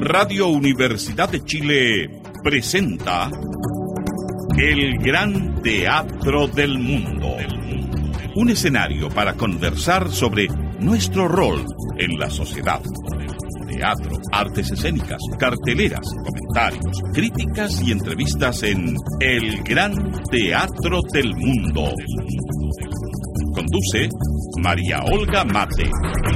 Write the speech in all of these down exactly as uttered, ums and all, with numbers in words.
Radio Universidad de Chile presenta El Gran Teatro del Mundo. Un escenario para conversar sobre nuestro rol en la sociedad. Teatro, artes escénicas, carteleras, comentarios, críticas y entrevistas en El Gran Teatro del Mundo. Conduce María Olga Mate.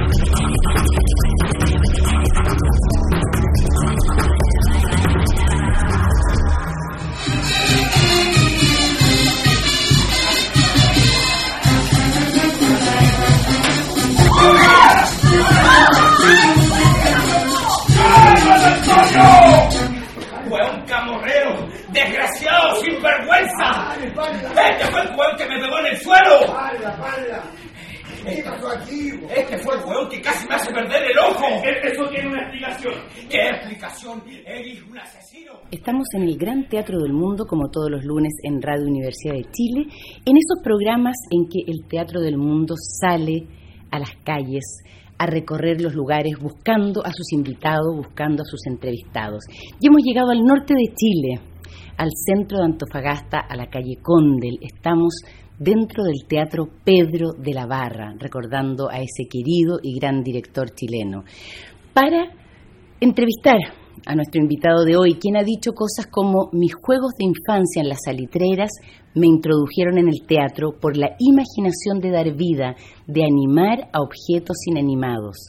¡Hueón camorrero! ¡Desgraciado, sinvergüenza! ¡Este fue el hueón que me pegó en el suelo! ¡Parla, parla! ¿Qué pasó aquí? Este fue el hueón que casi me hace perder el ojo. Eso tiene una explicación. ¿Qué explicación? Él es un asesino. Estamos en el Gran Teatro del Mundo, como todos los lunes en Radio Universidad de Chile, en esos programas en que el Teatro del Mundo sale a las calles a recorrer los lugares buscando a sus invitados, buscando a sus entrevistados. Y hemos llegado al norte de Chile, al centro de Antofagasta, a la calle Condel. Estamos dentro del Teatro Pedro de la Barra, recordando a ese querido y gran director chileno, para entrevistar a nuestro invitado de hoy, quien ha dicho cosas como: mis juegos de infancia en las salitreras me introdujeron en el teatro por la imaginación de dar vida, de animar a objetos inanimados.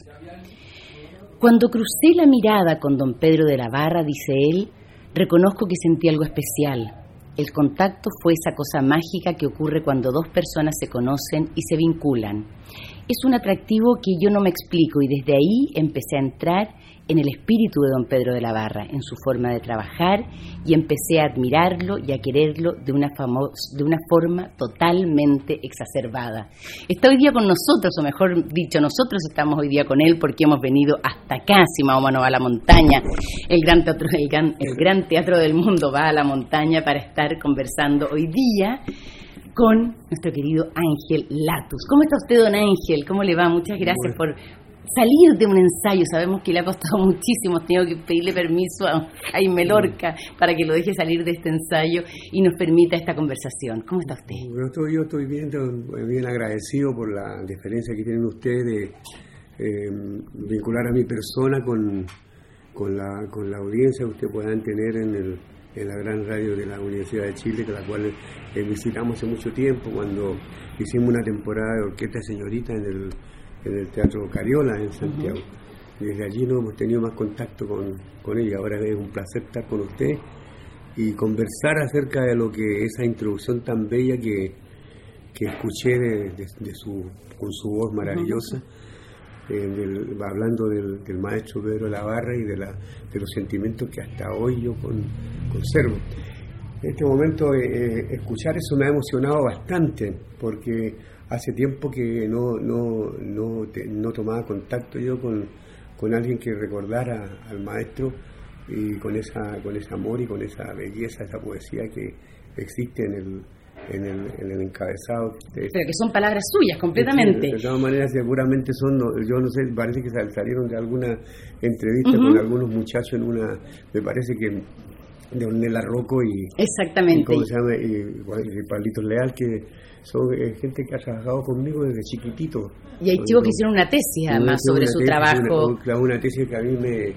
Cuando crucé la mirada con don Pedro de la Barra, dice él, reconozco que sentí algo especial. El contacto fue esa cosa mágica que ocurre cuando dos personas se conocen y se vinculan. Es un atractivo que yo no me explico y desde ahí empecé a entrar en el espíritu de don Pedro de la Barra, en su forma de trabajar, y empecé a admirarlo y a quererlo de una, famos- de una forma totalmente exacerbada. Está hoy día con nosotros, o mejor dicho, nosotros estamos hoy día con él porque hemos venido hasta acá, si Mahoma no va a la montaña. El gran, teatro, el, gran, el gran Teatro del Mundo va a la montaña para estar conversando hoy día con nuestro querido Ángel Latus. ¿Cómo está usted, don Ángel? ¿Cómo le va? Muchas gracias por salir de un ensayo. Sabemos que le ha costado muchísimo, hemos tenido que pedirle permiso a Jaime Lorca para que lo deje salir de este ensayo y nos permita esta conversación. ¿Cómo está usted? Yo estoy, yo estoy bien, bien agradecido por la deferencia que tienen ustedes de eh, vincular a mi persona con, con, la, con la audiencia que ustedes puedan tener en, el, en la gran radio de la Universidad de Chile, que la cual eh, visitamos hace mucho tiempo cuando hicimos una temporada de Orquesta Señorita en el en el Teatro Cariola en Santiago. Uh-huh. Desde allí no hemos tenido más contacto con, con ella. Ahora es un placer estar con usted y conversar acerca de lo que esa introducción tan bella que, que escuché de, de, de su, con su voz maravillosa, uh-huh. eh, del, hablando del, del maestro Pedro de la Barra y de, la, de los sentimientos que hasta hoy yo con, conservo. En este momento eh, escuchar eso me ha emocionado bastante, porque hace tiempo que no no no, te, no tomaba contacto yo con, con alguien que recordara al maestro y con esa con ese amor y con esa belleza, esa poesía que existe en el en el, en el encabezado. Pero que son palabras suyas completamente. De, de todas maneras seguramente son, yo no sé, parece que salieron de alguna entrevista uh-huh. con algunos muchachos en una, me parece que de Ornella Rocco y exactamente y, ¿cómo se llama? Y, y Pablito Leal, que son eh, gente que ha trabajado conmigo desde chiquitito. Y hay chicos que hicieron una tesis además sobre su tesis, trabajo. Una, una tesis que a mí me,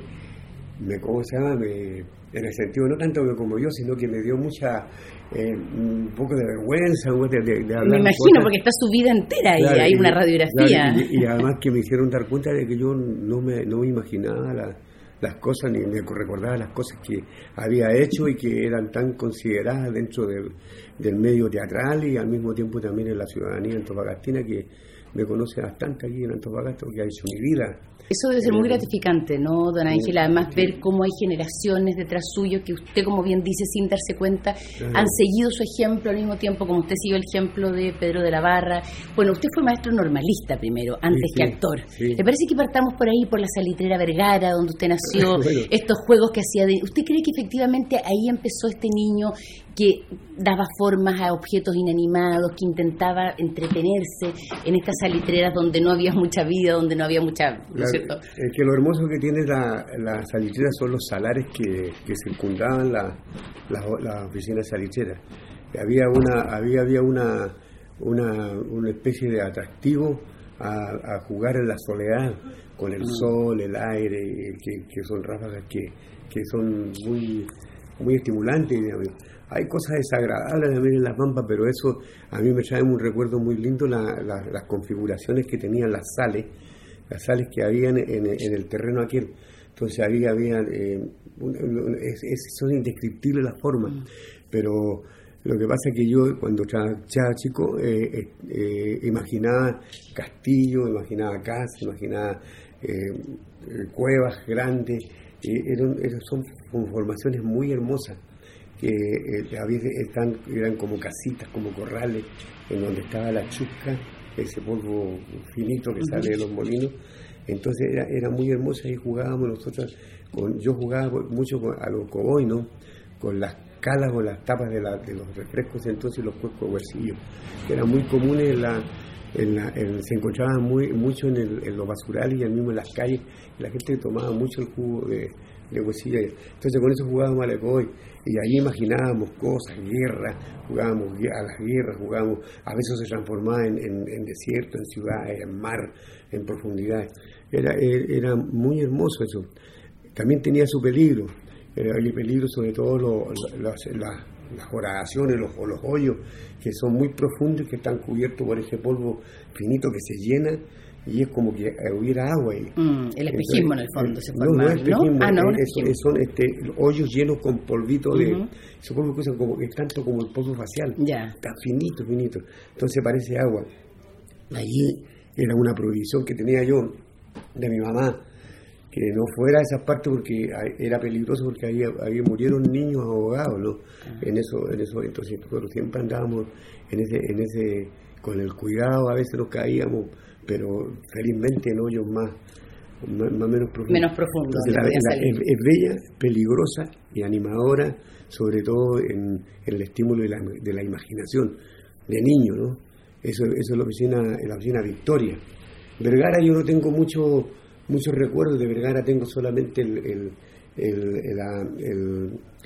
me ¿cómo se llama? Me, en el sentido no tanto que como yo, sino que me dio mucha eh, un poco de vergüenza de, de, de hablar. Me imagino, cosas, porque está su vida entera y claro, hay y, una radiografía. Claro, y, y además que me hicieron dar cuenta de que yo no me, no me imaginaba la las cosas, ni me recordaba las cosas que había hecho y que eran tan consideradas dentro del, del medio teatral y al mismo tiempo también en la ciudadanía antofagastina, que me conoce bastante aquí en Antofagasta, porque ha hecho mi vida. Eso debe ser muy gratificante, ¿no, don Ángel? Además, ver cómo hay generaciones detrás suyo que usted, como bien dice, sin darse cuenta, claro, han seguido su ejemplo al mismo tiempo, como usted siguió el ejemplo de Pedro de la Barra. Bueno, usted fue maestro normalista primero, antes sí, que sí, actor. Sí. Me parece que partamos por ahí, por la Salitrera Vergara, donde usted nació, bueno, estos juegos que hacía de... ¿Usted cree que efectivamente ahí empezó este niño que daba formas a objetos inanimados, que intentaba entretenerse en estas salitreras donde no había mucha vida, donde no había mucha... ¿no es cierto? Es que lo hermoso que tiene la, la salitrera son los salares que, que circundaban la, la, la oficina salitrera. Había una, había, había una, una, una especie de atractivo a, a jugar en la soledad, con el mm. sol, el aire, que, que son ráfagas que, que son muy, muy estimulantes, digamos. Hay cosas desagradables también en La Pampa, pero eso a mí me trae un recuerdo muy lindo, la, la, las configuraciones que tenían las sales, las sales que habían en, en el terreno aquel. Entonces había, había eh, un, un, es, es, son indescriptibles las formas, mm. pero lo que pasa es que yo cuando era chico eh, eh, eh, imaginaba castillos, imaginaba casas, imaginaba eh, cuevas grandes, eh, eran, eran, son formaciones muy hermosas. Que eh, a veces están, eran como casitas, como corrales, en donde estaba la chusca, ese polvo finito que uh-huh. sale de los molinos. Entonces era, era muy hermosa y jugábamos nosotros, con, yo jugaba mucho con, a los coboy, ¿no? Con las calas o las tapas de, la, de los refrescos entonces los cuescos huesillos, que eran muy comunes en la... En la, en, se encontraban muy, mucho en, el, en los basurales y al mismo en las calles, y la gente tomaba mucho el jugo de, de huesilla. Entonces con eso jugábamos a la coboy y allí imaginábamos cosas, guerras, jugábamos a las guerras, jugábamos, a veces se transformaba en, en, en desierto, en ciudades, en mar, en profundidades. Era, era muy hermoso eso. También tenía su peligro, eh, hay peligro sobre todo lo, lo, las, las, las horadaciones, los, los hoyos, que son muy profundos, que están cubiertos por ese polvo finito que se llena, y es como que hubiera agua ahí. Mm, el espejismo. Entonces, en el fondo se forma. No, no es espejismo, ¿no? Ah, no, es, es, son este, hoyos llenos con polvito uh-huh. de... Esos polvos que usan como, es tanto como el polvo facial, yeah. tan finito, finito. Entonces parece agua. Allí era una prohibición que tenía yo de mi mamá, que no fuera a esas partes porque era peligroso, porque ahí, ahí murieron niños ahogados, ¿no? Uh-huh. En eso, en eso, entonces nosotros siempre andábamos en ese, en ese, con el cuidado, a veces nos caíamos, pero felizmente en hoyos más, más, más menos profundos. Menos profundos. Entonces, la, la, es, es bella, peligrosa y animadora, sobre todo en, en el estímulo de la, de la imaginación de niño, ¿no? Eso, eso es la oficina, en la oficina Victoria. Vergara yo no tengo mucho muchos recuerdos de Vergara, tengo solamente el, el, el, el, la, el,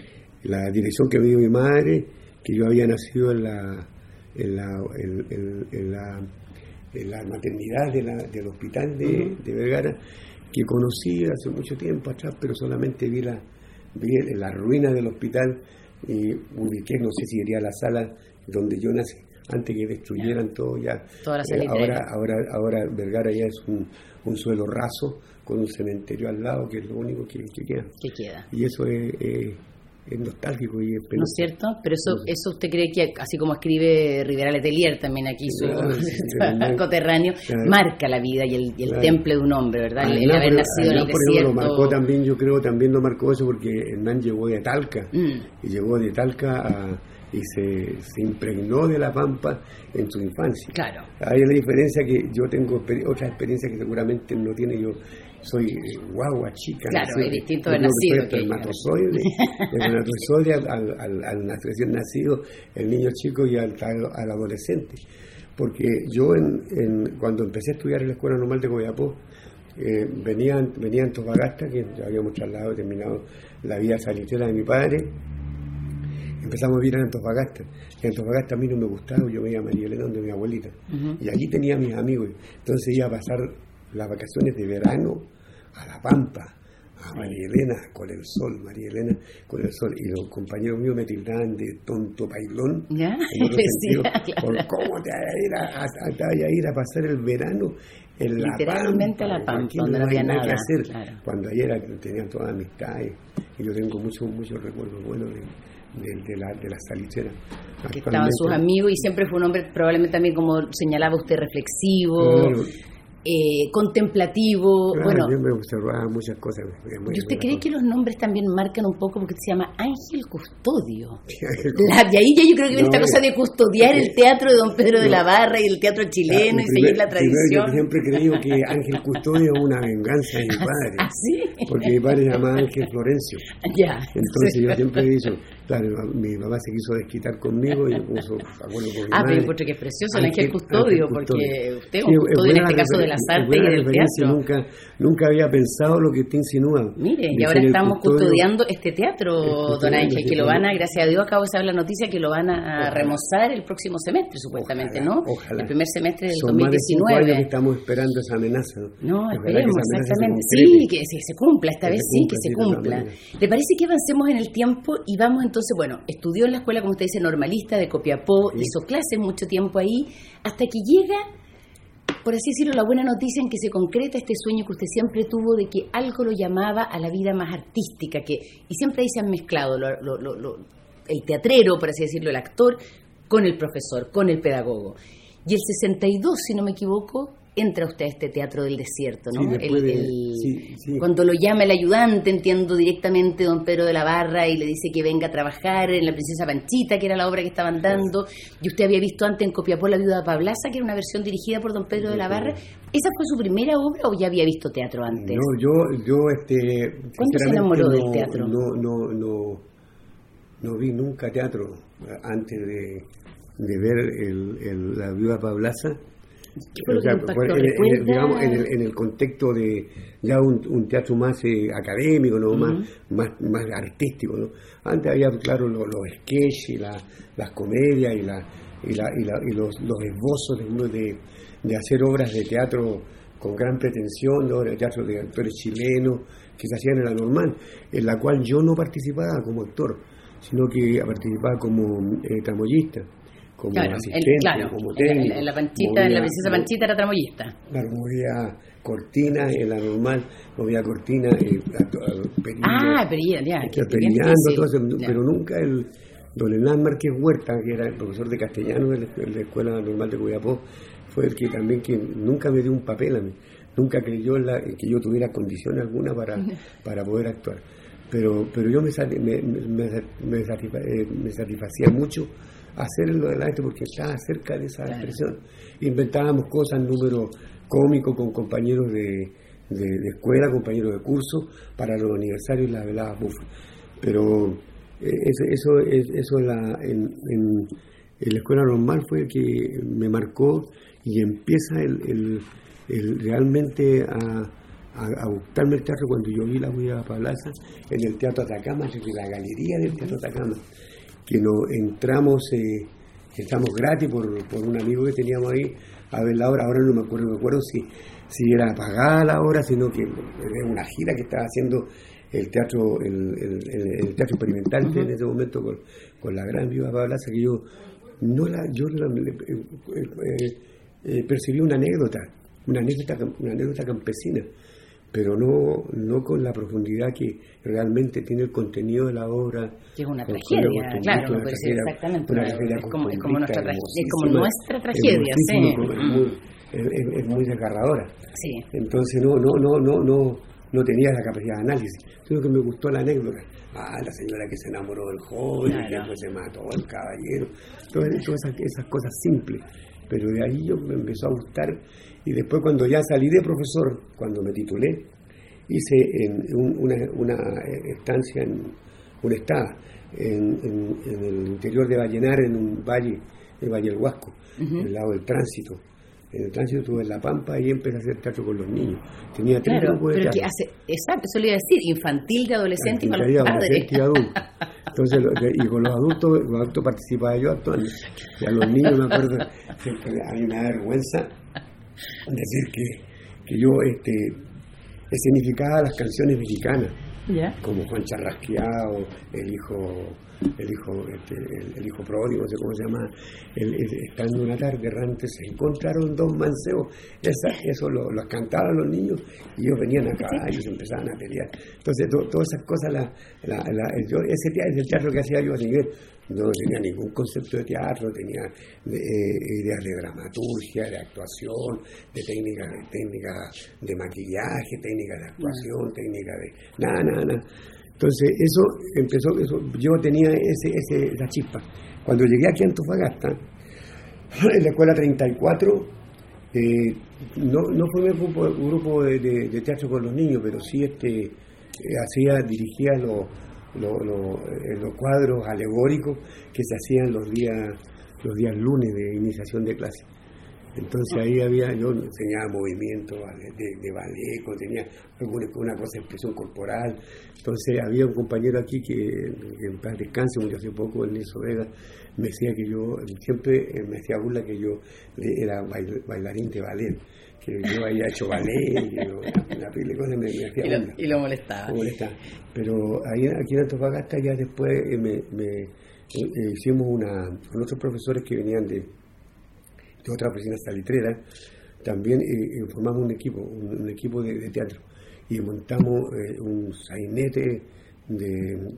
la dirección que me dio mi madre, que yo había nacido en la en la, en, en, en la, en la maternidad de la, del hospital de, uh-huh. de Vergara, que conocí hace mucho tiempo atrás, pero solamente vi la, vi la ruina del hospital y ubiqué, no sé si sería la sala donde yo nací, antes que destruyeran yeah. todo ya. Toda la eh, ahora, ahora, ahora Vergara ya es un, un suelo raso con un cementerio al lado, que es lo único que, que queda. Que queda. Y eso es, es, es nostálgico y es penoso. ¿No es cierto? Pero eso, no sé. Eso usted cree que, así como escribe Rivera Letelier también aquí, su claro, coterráneo, claro. marca la vida y el, y el claro. temple de un hombre, ¿verdad? Ah, el no, haber pero, nacido en el por desierto. Ejemplo, lo marcó también, yo creo, también lo marcó eso porque Hernán llegó de Talca, mm. y llegó de Talca a... y se, se impregnó de La Pampa en su infancia. Claro. Hay la diferencia que yo tengo otra experiencia que seguramente no tiene yo. Soy guagua, chica. Claro, nacido, es distinto de nacido. El espermatozoide, el espermatozoide al, al, al recién nacido, el niño chico y al, al, al adolescente. Porque yo en, en, cuando empecé a estudiar en la Escuela Normal de Copiapó, eh, venía, venía a Antofagasta, que ya habíamos trasladado y terminado la vida salitrera de mi padre. Empezamos a vivir en Antofagasta, y Antofagasta a mí no me gustaba, yo me iba a María Elena donde mi abuelita, uh-huh. y allí tenía a mis amigos, entonces iba a pasar las vacaciones de verano a La Pampa, a María Elena con el sol, María Elena con el sol, y los compañeros míos me tildaban de tonto pailón, ¿ya? En otro sentido, sí, claro. por cómo te vas a ir a, a, a, a, ir a pasar el verano en La Pampa. Literalmente a La Pampa, donde no había nada que hacer, claro. Cuando ayer tenían todas amistades, y yo tengo muchos muchos recuerdos buenos de De, de, la, de la salitrera. Que estaban sus amigos y siempre fue un hombre probablemente también, como señalaba usted, reflexivo, claro. eh, contemplativo. Claro, bueno, yo me observaba muchas cosas. ¿Y usted cree que los nombres también marcan un poco? Porque se llama Ángel Custodio. La, y ahí ya yo creo que viene no, esta cosa de custodiar el teatro de don Pedro no, de la Barra y el teatro chileno, y primer, seguir la tradición. Yo siempre he creído que Ángel Custodio es una venganza de mi padre. ¿Ah, sí? Porque mi padre se llamaba Ángel Florencio. Ya. Entonces sí. Yo siempre he dicho, claro, mi mamá se quiso desquitar conmigo y puso acuerdo con mi Ah, madre. pero porque es precioso el Ángel Custodio, Ángel porque usted es sí, un custodio en este caso de las artes y del teatro. Nunca, nunca había pensado lo que usted insinúa. Mire, y ahora estamos custodiando este teatro, don Ángel, que lo van a, gracias a Dios, acabo de saber la noticia, que lo van a remozar el próximo semestre, supuestamente, ojalá, ¿no? Ojalá. El primer semestre del Son dos mil diecinueve. Más de cinco años que estamos esperando esa amenaza. No, ojalá esperemos, exactamente. Sí, que se, se cumpla, esta que vez sí, que se cumpla. ¿Le parece que avancemos en el tiempo y vamos entonces, bueno, estudió en la escuela, como usted dice, normalista de Copiapó, sí. Hizo clases mucho tiempo ahí, hasta que llega, por así decirlo, la buena noticia en que se concreta este sueño que usted siempre tuvo de que algo lo llamaba a la vida más artística, que y siempre ahí se han mezclado lo, lo, lo, lo, el teatrero, por así decirlo, el actor, con el profesor, con el pedagogo. Y el sesenta y dos, si no me equivoco, entra usted a este Teatro del Desierto, ¿no? Sí, el, de, el, sí, sí. Cuando lo llama el ayudante, entiendo directamente don Pedro de la Barra y le dice que venga a trabajar en La Princesa Panchita, que era la obra que estaban dando, y usted había visto antes en Copiapó La Viuda Pablaza, que era una versión dirigida por don Pedro de la Barra. ¿Esa fue su primera obra o ya había visto teatro antes? No, yo, yo este... ¿Cuándo se enamoró no, del teatro? No, no, no, no vi nunca teatro antes de, de ver el, el, La Viuda Pablaza. O sea, por, en, en, digamos, en, el, en el contexto de ya un, un teatro más eh, académico, ¿no? Uh-huh. más, más más artístico, ¿no? Antes había, claro, los, los sketches y la, las comedias y, la, y, la, y, la, y los, los esbozos de, de, de hacer obras de teatro con gran pretensión, ¿no? De teatro de actores chilenos que se hacían en la normal, en la cual yo no participaba como actor, sino que participaba como eh, tramoyista. Como claro, asistente, el, claro, como técnico. En, en la Panchita, movía, en la Princesa Panchita era tramoyista. Claro, movía cortinas en la normal, movía cortinas, eh, perilla, ah, perilla, ya, que perillando, todo eso, pero nunca el don Hernán Márquez Huerta, que era el profesor de castellano de la, de la Escuela Normal de Copiapó, fue el que también que nunca me dio un papel a mí, nunca creyó en la, que yo tuviera condición alguna para, para poder actuar. Pero pero yo me, me, me, me, satisfa, eh, me satisfacía mucho hacerlo delante porque estaba cerca de esa claro. expresión. Inventábamos cosas, números cómicos con compañeros de, de, de escuela, compañeros de curso, para los aniversarios y las veladas bufas. Pero eh, eso, eso, eso la, en, en, en la escuela normal fue el que me marcó y empieza el, el, el realmente a, a, a gustarme el teatro cuando yo vi La Viuda Pablaza en el Teatro Atacama, en la galería del Teatro Atacama, que nos entramos, eh, estamos gratis por, por un amigo que teníamos ahí a ver la obra. Ahora no me acuerdo, me acuerdo si, si era pagada la obra, sino que era una gira que estaba haciendo el teatro el, el, el, el teatro experimental uh-huh. en ese momento con, con la gran Viuda Pablaza, que yo no la yo la, eh, eh, eh, percibí una anécdota, una anécdota, una anécdota campesina, pero no no con la profundidad que realmente tiene el contenido de la obra. Que es una tragedia, claro, no puede ser exactamente. Una tragedia, es, como, es, como nuestra, es como nuestra tragedia, sí. Es muy, es, es muy desgarradora. Sí. Entonces no no no no no no tenía la capacidad de análisis, sino que me gustó la anécdota. Ah, la señora que se enamoró del joven, claro. Y que después se mató el caballero, todas, todas esas, esas cosas simples. Pero de ahí yo me empezó a gustar, y después cuando ya salí de profesor, cuando me titulé, hice en un, una, una estancia, en una estada, en, en, en el interior de Vallenar, en un valle, el Valle del Huasco, uh-huh. al lado del tránsito. En el tránsito estuve en La Pampa y empecé a hacer teatro con los niños. Tenía tres claro, grupos de pero teatro. Que hace, exacto, eso le iba a decir, infantil, de adolescente y para los padres. Y adulto. Entonces, y con los adultos, los adultos participaba yo actuando. Y a los niños, me acuerdo, siempre a mí me da vergüenza decir que, que yo este, escenificaba las canciones mexicanas. ¿Ya? Como Juan Charrasqueado, el hijo, el hijo, este, el, el hijo pródigo, no sé cómo se llama, el, el, estando una tarde errante se encontraron dos manceos, esa, eso lo, los cantaban los niños y ellos venían a caballos y empezaban a pelear. Entonces to, todas esas cosas, la, la, la, yo, ese teatro, el teatro que hacía yo, así que no tenía ningún concepto de teatro, tenía de, eh, ideas de dramaturgia, de actuación, de técnica, de técnica de maquillaje, técnica de actuación, no. técnica de nada, nada, nada. Entonces eso empezó, eso, yo tenía ese, ese, esa chispa. Cuando llegué aquí a Antofagasta, en la escuela treinta y cuatro, eh, no, no formé un grupo, un grupo de, de, de teatro con los niños, pero sí este eh, hacía, dirigía los Los, los, los cuadros alegóricos que se hacían los días los días lunes de iniciación de clase. Entonces ahí había, yo enseñaba movimiento de, de ballet, tenía alguna una cosa de expresión corporal. Entonces había un compañero aquí que, que en paz descanse, murió hace poco, el Nilson Vega, me decía que yo, siempre me hacía burla que yo era bailarín de ballet, que yo había hecho ballet, que yo, la pile cosas me, me hacía y, lo, y lo molestaba. Lo molestaba. Pero ahí, aquí en Antofagasta ya después me, me eh, hicimos una, con otros profesores que venían de, de otra oficina salitrera, también eh, formamos un equipo, un, un equipo de, de teatro, y montamos eh, un sainete de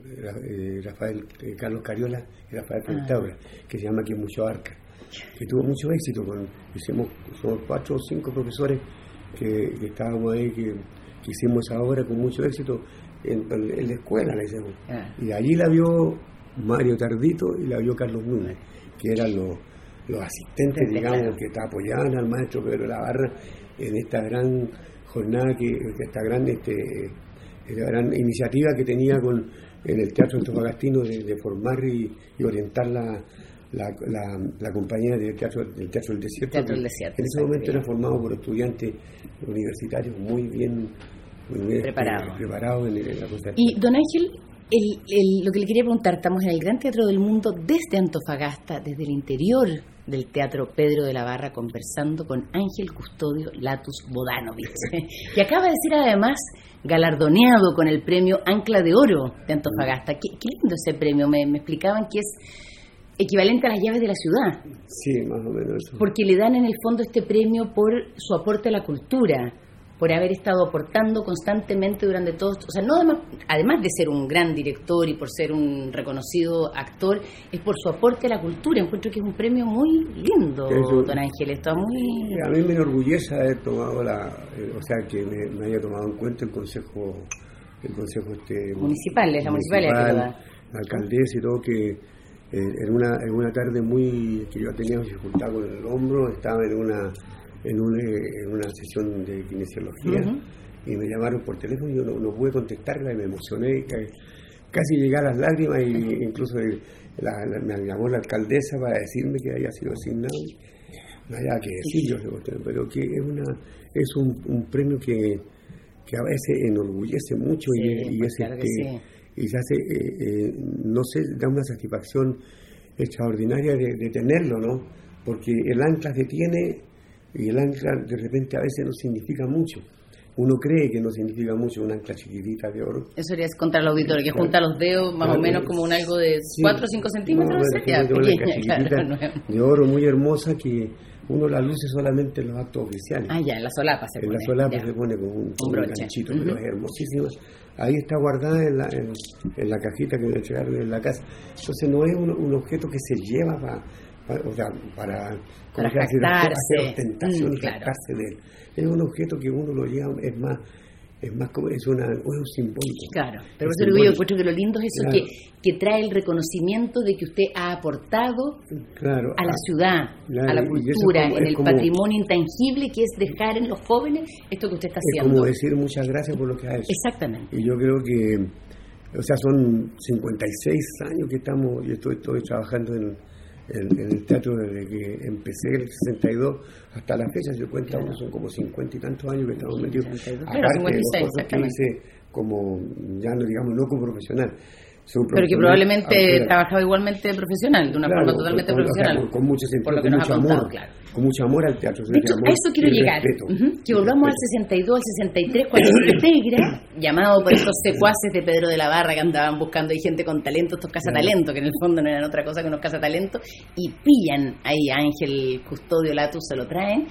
eh, Rafael eh, Carlos Cariola y Rafael Fontaura, ah. que se llama Aquí Mucho Arca, que tuvo mucho éxito. Con, hicimos, somos cuatro o cinco profesores que, que estábamos ahí, que, que hicimos esa obra con mucho éxito en, en la escuela, la hicimos. Ah. Y allí la vio Mario Tardito y la vio Carlos Núñez, que eran los, los asistentes, sí, digamos, claro, que apoyaban al maestro Pedro Lavarra en esta gran jornada, que esta gran este, esta gran iniciativa que tenía con en el Teatro Antofagastino de, de formar y, y orientar la La, la, la compañía del teatro, del teatro del Desierto, teatro del Desierto en ese momento era formado por estudiantes universitarios muy bien, muy bien preparados preparado en, en la cosa. Y don Ángel, el, el, lo que le quería preguntar, estamos en el Gran Teatro del Mundo desde Antofagasta, desde el interior del Teatro Pedro de la Barra, conversando con Ángel Custodio Latus Bodanovich, que acaba de ser además galardoneado con el premio Ancla de Oro de Antofagasta. Qué, qué lindo ese premio, me, me explicaban que es equivalente a las llaves de la ciudad. Sí, más o menos eso. Porque le dan en el fondo este premio por su aporte a la cultura, por haber estado aportando constantemente durante todos, o sea, no además, además de ser un gran director y por ser un reconocido actor, es por su aporte a la cultura. Encuentro que es un premio muy lindo, eso, don Ángel, está muy... A mí me enorgullece haber tomado la, eh, o sea, que me, me haya tomado en cuenta el consejo, el consejo este municipal, es la municipal, municipal la, la alcaldesa y todo, que eh, en una en una tarde muy que yo tenía dificultad con el hombro, estaba en una en una, en una sesión de kinesiología, uh-huh, y me llamaron por teléfono y yo no, no pude contestarla y me emocioné, casi llegué a las lágrimas, y incluso la, la, me llamó la alcaldesa para decirme que había sido asignado. No había que decir yo, pero que es una es un, un premio que, que a veces enorgullece mucho, sí, y, y es claro este, sí, y se hace, eh, eh, no sé, da una satisfacción extraordinaria de, de tenerlo, ¿no? Porque el ancla se tiene, y el ancla de repente a veces no significa mucho. Uno cree que no significa mucho una ancla chiquitita de oro. Eso sería contra el auditorio, que claro, junta los dedos más claro, o menos como un algo de sí, cuatro o cinco centímetros. No, sería pequeña, claro, no. De oro muy hermosa, que uno la luce solamente en los actos oficiales. Ah, ya, en la solapa se en pone. En la solapa ya, se pone con un, un, un ganchito, uh-huh, pero es hermosísima. Ahí está guardada en la, en, en la cajita que me entregaron en la casa. Entonces no es un, un objeto que se lleva para, para o sea, para, para hacer, hacer ostentación, mm, y jactarse de él. Es un objeto que uno lo lleva, es más, es más como, es, una, es un simbólico. Claro, pero por eso yo encuentro que lo lindo es eso, claro, que, que trae el reconocimiento de que usted ha aportado, claro, a la ciudad, claro, a la cultura, como, en el como, patrimonio intangible que es dejar en los jóvenes esto que usted está haciendo. Es como decir muchas gracias por lo que ha hecho. Exactamente. Y yo creo que, o sea, son cincuenta y seis años que estamos, yo estoy, estoy trabajando en, en, en el teatro desde que empecé en el sesenta y dos hasta la fecha. Si yo cuento, claro, son como cincuenta y tantos años que estamos metidos. Claro, aparte cincuenta y seis, de las cosas que hice como, ya no digamos, no como profesional. Pero que probablemente aunque, trabajaba igualmente profesional, de una claro, forma totalmente con, profesional. O sea, con, con mucho sentido, por lo que con nos mucho ha contado, amor, claro. Con mucho amor al teatro. De hecho, a eso quiero llegar. Uh-huh. Que volvamos al sesenta y dos, al sesenta y tres, cuando se integra, llamado por estos secuaces de Pedro de la Barra que andaban buscando ahí gente con talento, estos cazatalentos, que en el fondo no eran otra cosa que unos cazatalentos, y pillan ahí a Ángel Custodio Latus, se lo traen.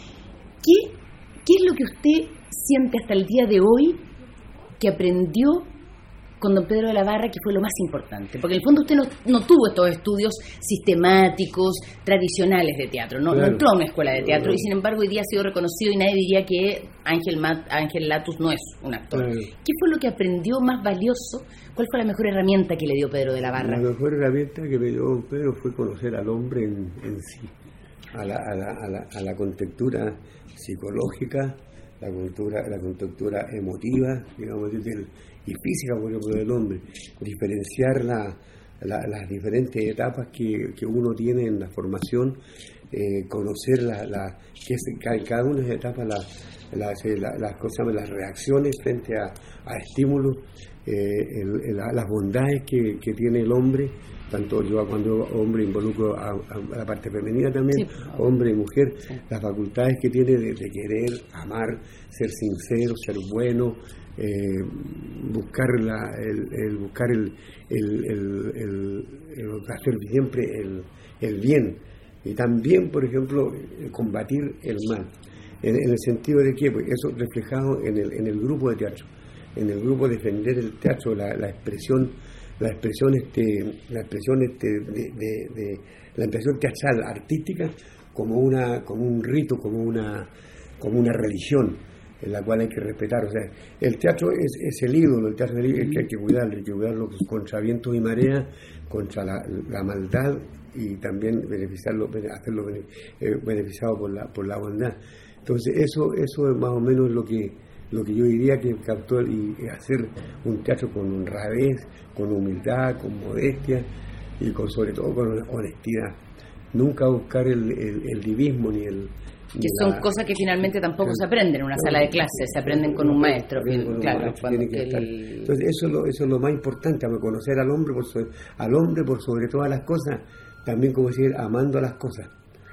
¿Qué, ¿Qué es lo que usted siente hasta el día de hoy que aprendió con don Pedro de la Barra, que fue lo más importante? Porque en el fondo usted no, no tuvo estos estudios sistemáticos, tradicionales de teatro, no, claro. no entró a una escuela de teatro, claro. y sin embargo hoy día ha sido reconocido y nadie diría que Ángel, Mat, Ángel Latus no es un actor. Claro. ¿Qué fue lo que aprendió más valioso? ¿Cuál fue la mejor herramienta que le dio Pedro de la Barra? La mejor herramienta que me dio don Pedro fue conocer al hombre en, en sí, a la, a, la, a, la, a la contextura psicológica, la cultura, la contextura emotiva, digamos, del, y física, por ejemplo, del hombre, diferenciar la, la, las diferentes etapas que, que uno tiene en la formación, eh, conocer la, la, que es, en cada una de las etapas la, la, la, las cosas, las reacciones frente a, a estímulos, eh, el, el, las bondades que, que tiene el hombre, tanto yo cuando hombre involucro a, a, a la parte femenina también, sí, hombre y mujer, sí. las facultades que tiene de, de querer, amar, ser sincero, ser bueno, eh, buscar la, el, el buscar el, el, el, el, el hacer siempre el, el bien, y también, por ejemplo, combatir el mal, en, en el sentido de que pues, eso reflejado en el, en el grupo de teatro, en el grupo defender el teatro, la, la expresión la expresión este la expresión este de, de, de la expresión teatral artística como una como un rito, como una como una religión en la cual hay que respetar. O sea, el teatro es, es el ídolo, el teatro es el, el que hay que cuidarlo, hay que cuidarlo contra vientos y mareas, contra la, la maldad, y también beneficiarlo, hacerlo beneficiado por la por la bondad. Entonces eso eso es más o menos lo que lo que yo diría que captó, y hacer un teatro con honradez, con humildad, con modestia y con sobre todo con honestidad. Nunca buscar el, el, el divismo ni el... Que ni son la, cosas que finalmente tampoco el, se aprenden en una no, sala de clases, se aprenden con un maestro. Con claro, un maestro tiene que estar. El... Entonces eso es, lo, eso es lo más importante, conocer al hombre por sobre, al hombre por sobre todas las cosas, también como decir, amando a las cosas.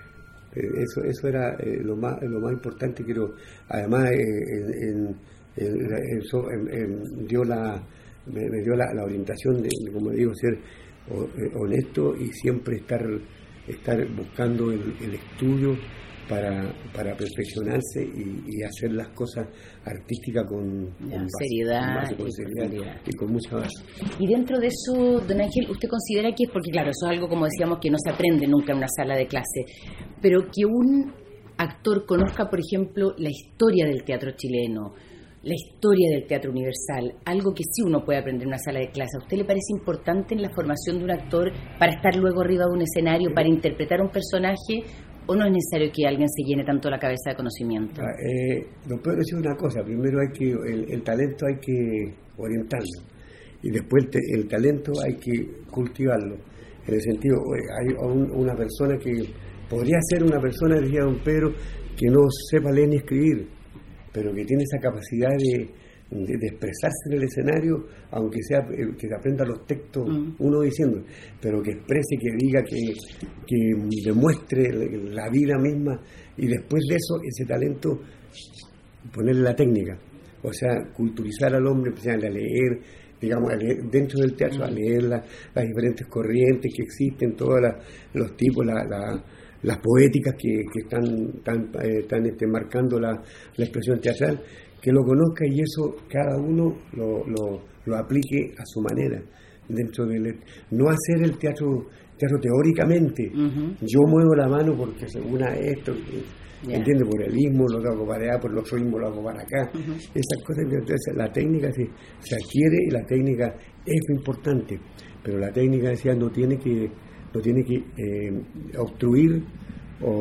Eso eso era eh, lo más lo más importante, creo. Además eh, en, en, eso en, en, dio la me, me dio la, la orientación de, de, como digo, ser honesto y siempre estar estar buscando el, el estudio para para perfeccionarse y, y hacer las cosas artísticas con, ya, con seriedad, base, con, base, con seriedad y, y con mucha base. Y dentro de eso, don Ángel, ¿usted considera que es porque, claro, eso es algo, como decíamos, que no se aprende nunca en una sala de clase, pero que un actor conozca, por ejemplo, la historia del teatro chileno, la historia del teatro universal, algo que sí uno puede aprender en una sala de clase? ¿A usted le parece importante en la formación de un actor para estar luego arriba de un escenario, para interpretar un personaje, o no es necesario que alguien se llene tanto la cabeza de conocimiento? Ah, eh, no puedo decir una cosa, primero hay que el, el talento hay que orientarlo, y después el, te, el talento hay que cultivarlo, en el sentido, hay un, una persona que podría ser una persona, decía don Pedro, que no sepa leer ni escribir, pero que tiene esa capacidad de, de, de expresarse en el escenario, aunque sea que se aprenda los textos mm. uno diciendo, pero que exprese, que diga, que, que demuestre la vida misma, y después de eso, ese talento, ponerle la técnica, o sea, culturizar al hombre, empezar a leer, digamos, a leer, dentro del teatro, a leer la, las diferentes corrientes que existen, todos la, los tipos, la, la las poéticas que, que están, están, eh, están este, marcando la, la expresión teatral, que lo conozca, y eso cada uno lo, lo, lo aplique a su manera, dentro del, no hacer el teatro teatro teóricamente, uh-huh. yo muevo la mano porque según a esto, yeah. ¿entiende? Por el ismo lo hago para allá, por el otro ismo lo hago para acá, uh-huh. esas cosas. Entonces la técnica se, se adquiere, y la técnica es importante, pero la técnica, decía, no tiene que no tiene que eh, obstruir o,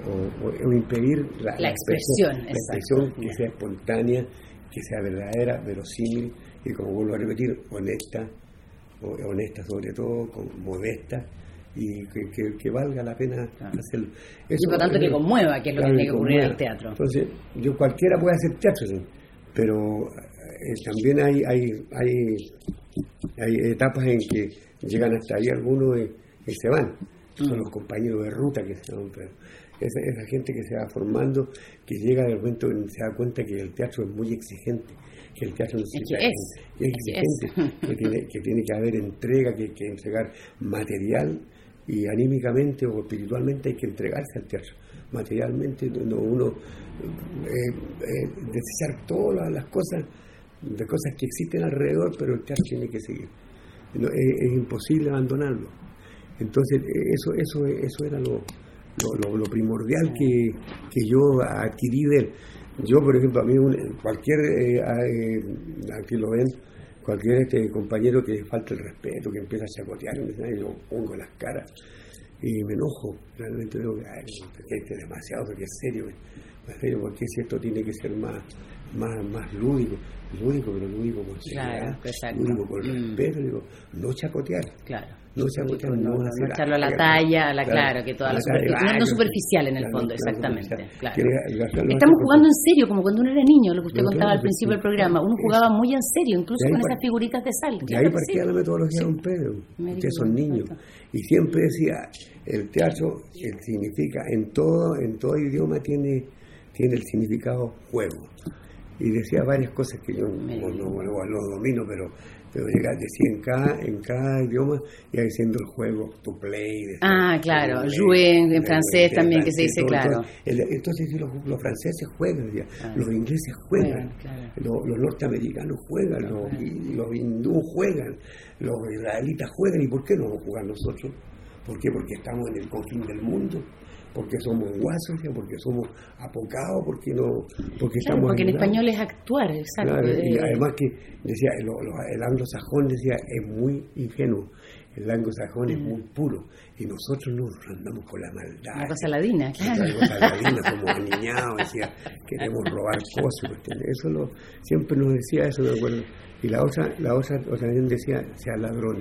o, o impedir la, la, la expresión, expresión, la expresión que sea espontánea, que sea verdadera, verosímil, y, como vuelvo a repetir, honesta, o, honesta sobre todo, con, modesta, y que, que, que valga la pena claro. hacerlo. Eso, y por tanto, que conmueva, que es lo claro, que tiene que ocurrir en el teatro. Entonces, yo cualquiera puede hacer teatro, ¿sí? Pero eh, también hay, hay, hay hay etapas en que llegan hasta ahí algunos y, y se van. Son los compañeros de ruta que se van, pero esa, esa gente que se va formando, que llega del momento en que se da cuenta que el teatro es muy exigente, que el teatro necesita, es, que es, es exigente, es. Que, tiene, que tiene que haber entrega, que hay que entregar material, y anímicamente o espiritualmente hay que entregarse al teatro. Materialmente no, uno eh, eh, desechar todas las cosas, de cosas que existen alrededor, pero el teatro tiene que seguir. No, es, es imposible abandonarlo. Entonces eso eso eso era lo, lo, lo, lo primordial que, que yo adquirí de él. Yo, por ejemplo, a mí un, cualquier, eh, eh, aquí lo ven, cualquier este compañero que falta el respeto, que empieza a chacotear, yo pongo las caras y me enojo. Realmente digo, ay, que este es demasiado, porque es serio, es serio, porque si esto tiene que ser más, más, más lúdico, lúdico, pero lúdico con seriedad, claro, lúdico con mm. respeto, digo, no chacotear. Claro. No chacotear, no, no, no, hacer no echarlo a la talla, a la claro, que toda la, la superficial, no, no superficial en el fondo, exactamente, claro. Estamos jugando en serio, como cuando uno era niño, lo que usted contaba al principio del programa, uno jugaba muy en serio, incluso con esas figuritas de sal. Y ahí partía la metodología de don Pedro, ustedes son niños, y siempre decía, el teatro el significa, en todo en todo idioma tiene, tiene el significado juego. Y decía varias cosas que yo no, no, no, no domino, pero pero decía en cada, en cada idioma iba diciendo el juego, to play. Ah, claro, jouer en, en francés también, que se dice, claro. Entonces, entonces los, los franceses juegan, ah, los ingleses juegan, claro. los, los norteamericanos juegan, claro. los, los hindúes juegan, los israelitas juegan, ¿y por qué no vamos a jugar nosotros? ¿Por qué? Porque estamos en el confín del mundo. Porque somos guasos, porque somos apocados, porque no, porque claro, estamos porque en ayudados. español es actuar, exacto. Claro, eh. y además que decía, el, el anglosajón decía es muy ingenuo, el anglosajón mm. es muy puro, y nosotros nos andamos con la maldad. Una cosa ladina, claro. Una cosa ladina, somos aniñados, decía, queremos robar cosas, eso lo, siempre nos decía eso, me acuerdo. Y la otra, la otra, otra también decía, sean ladrones.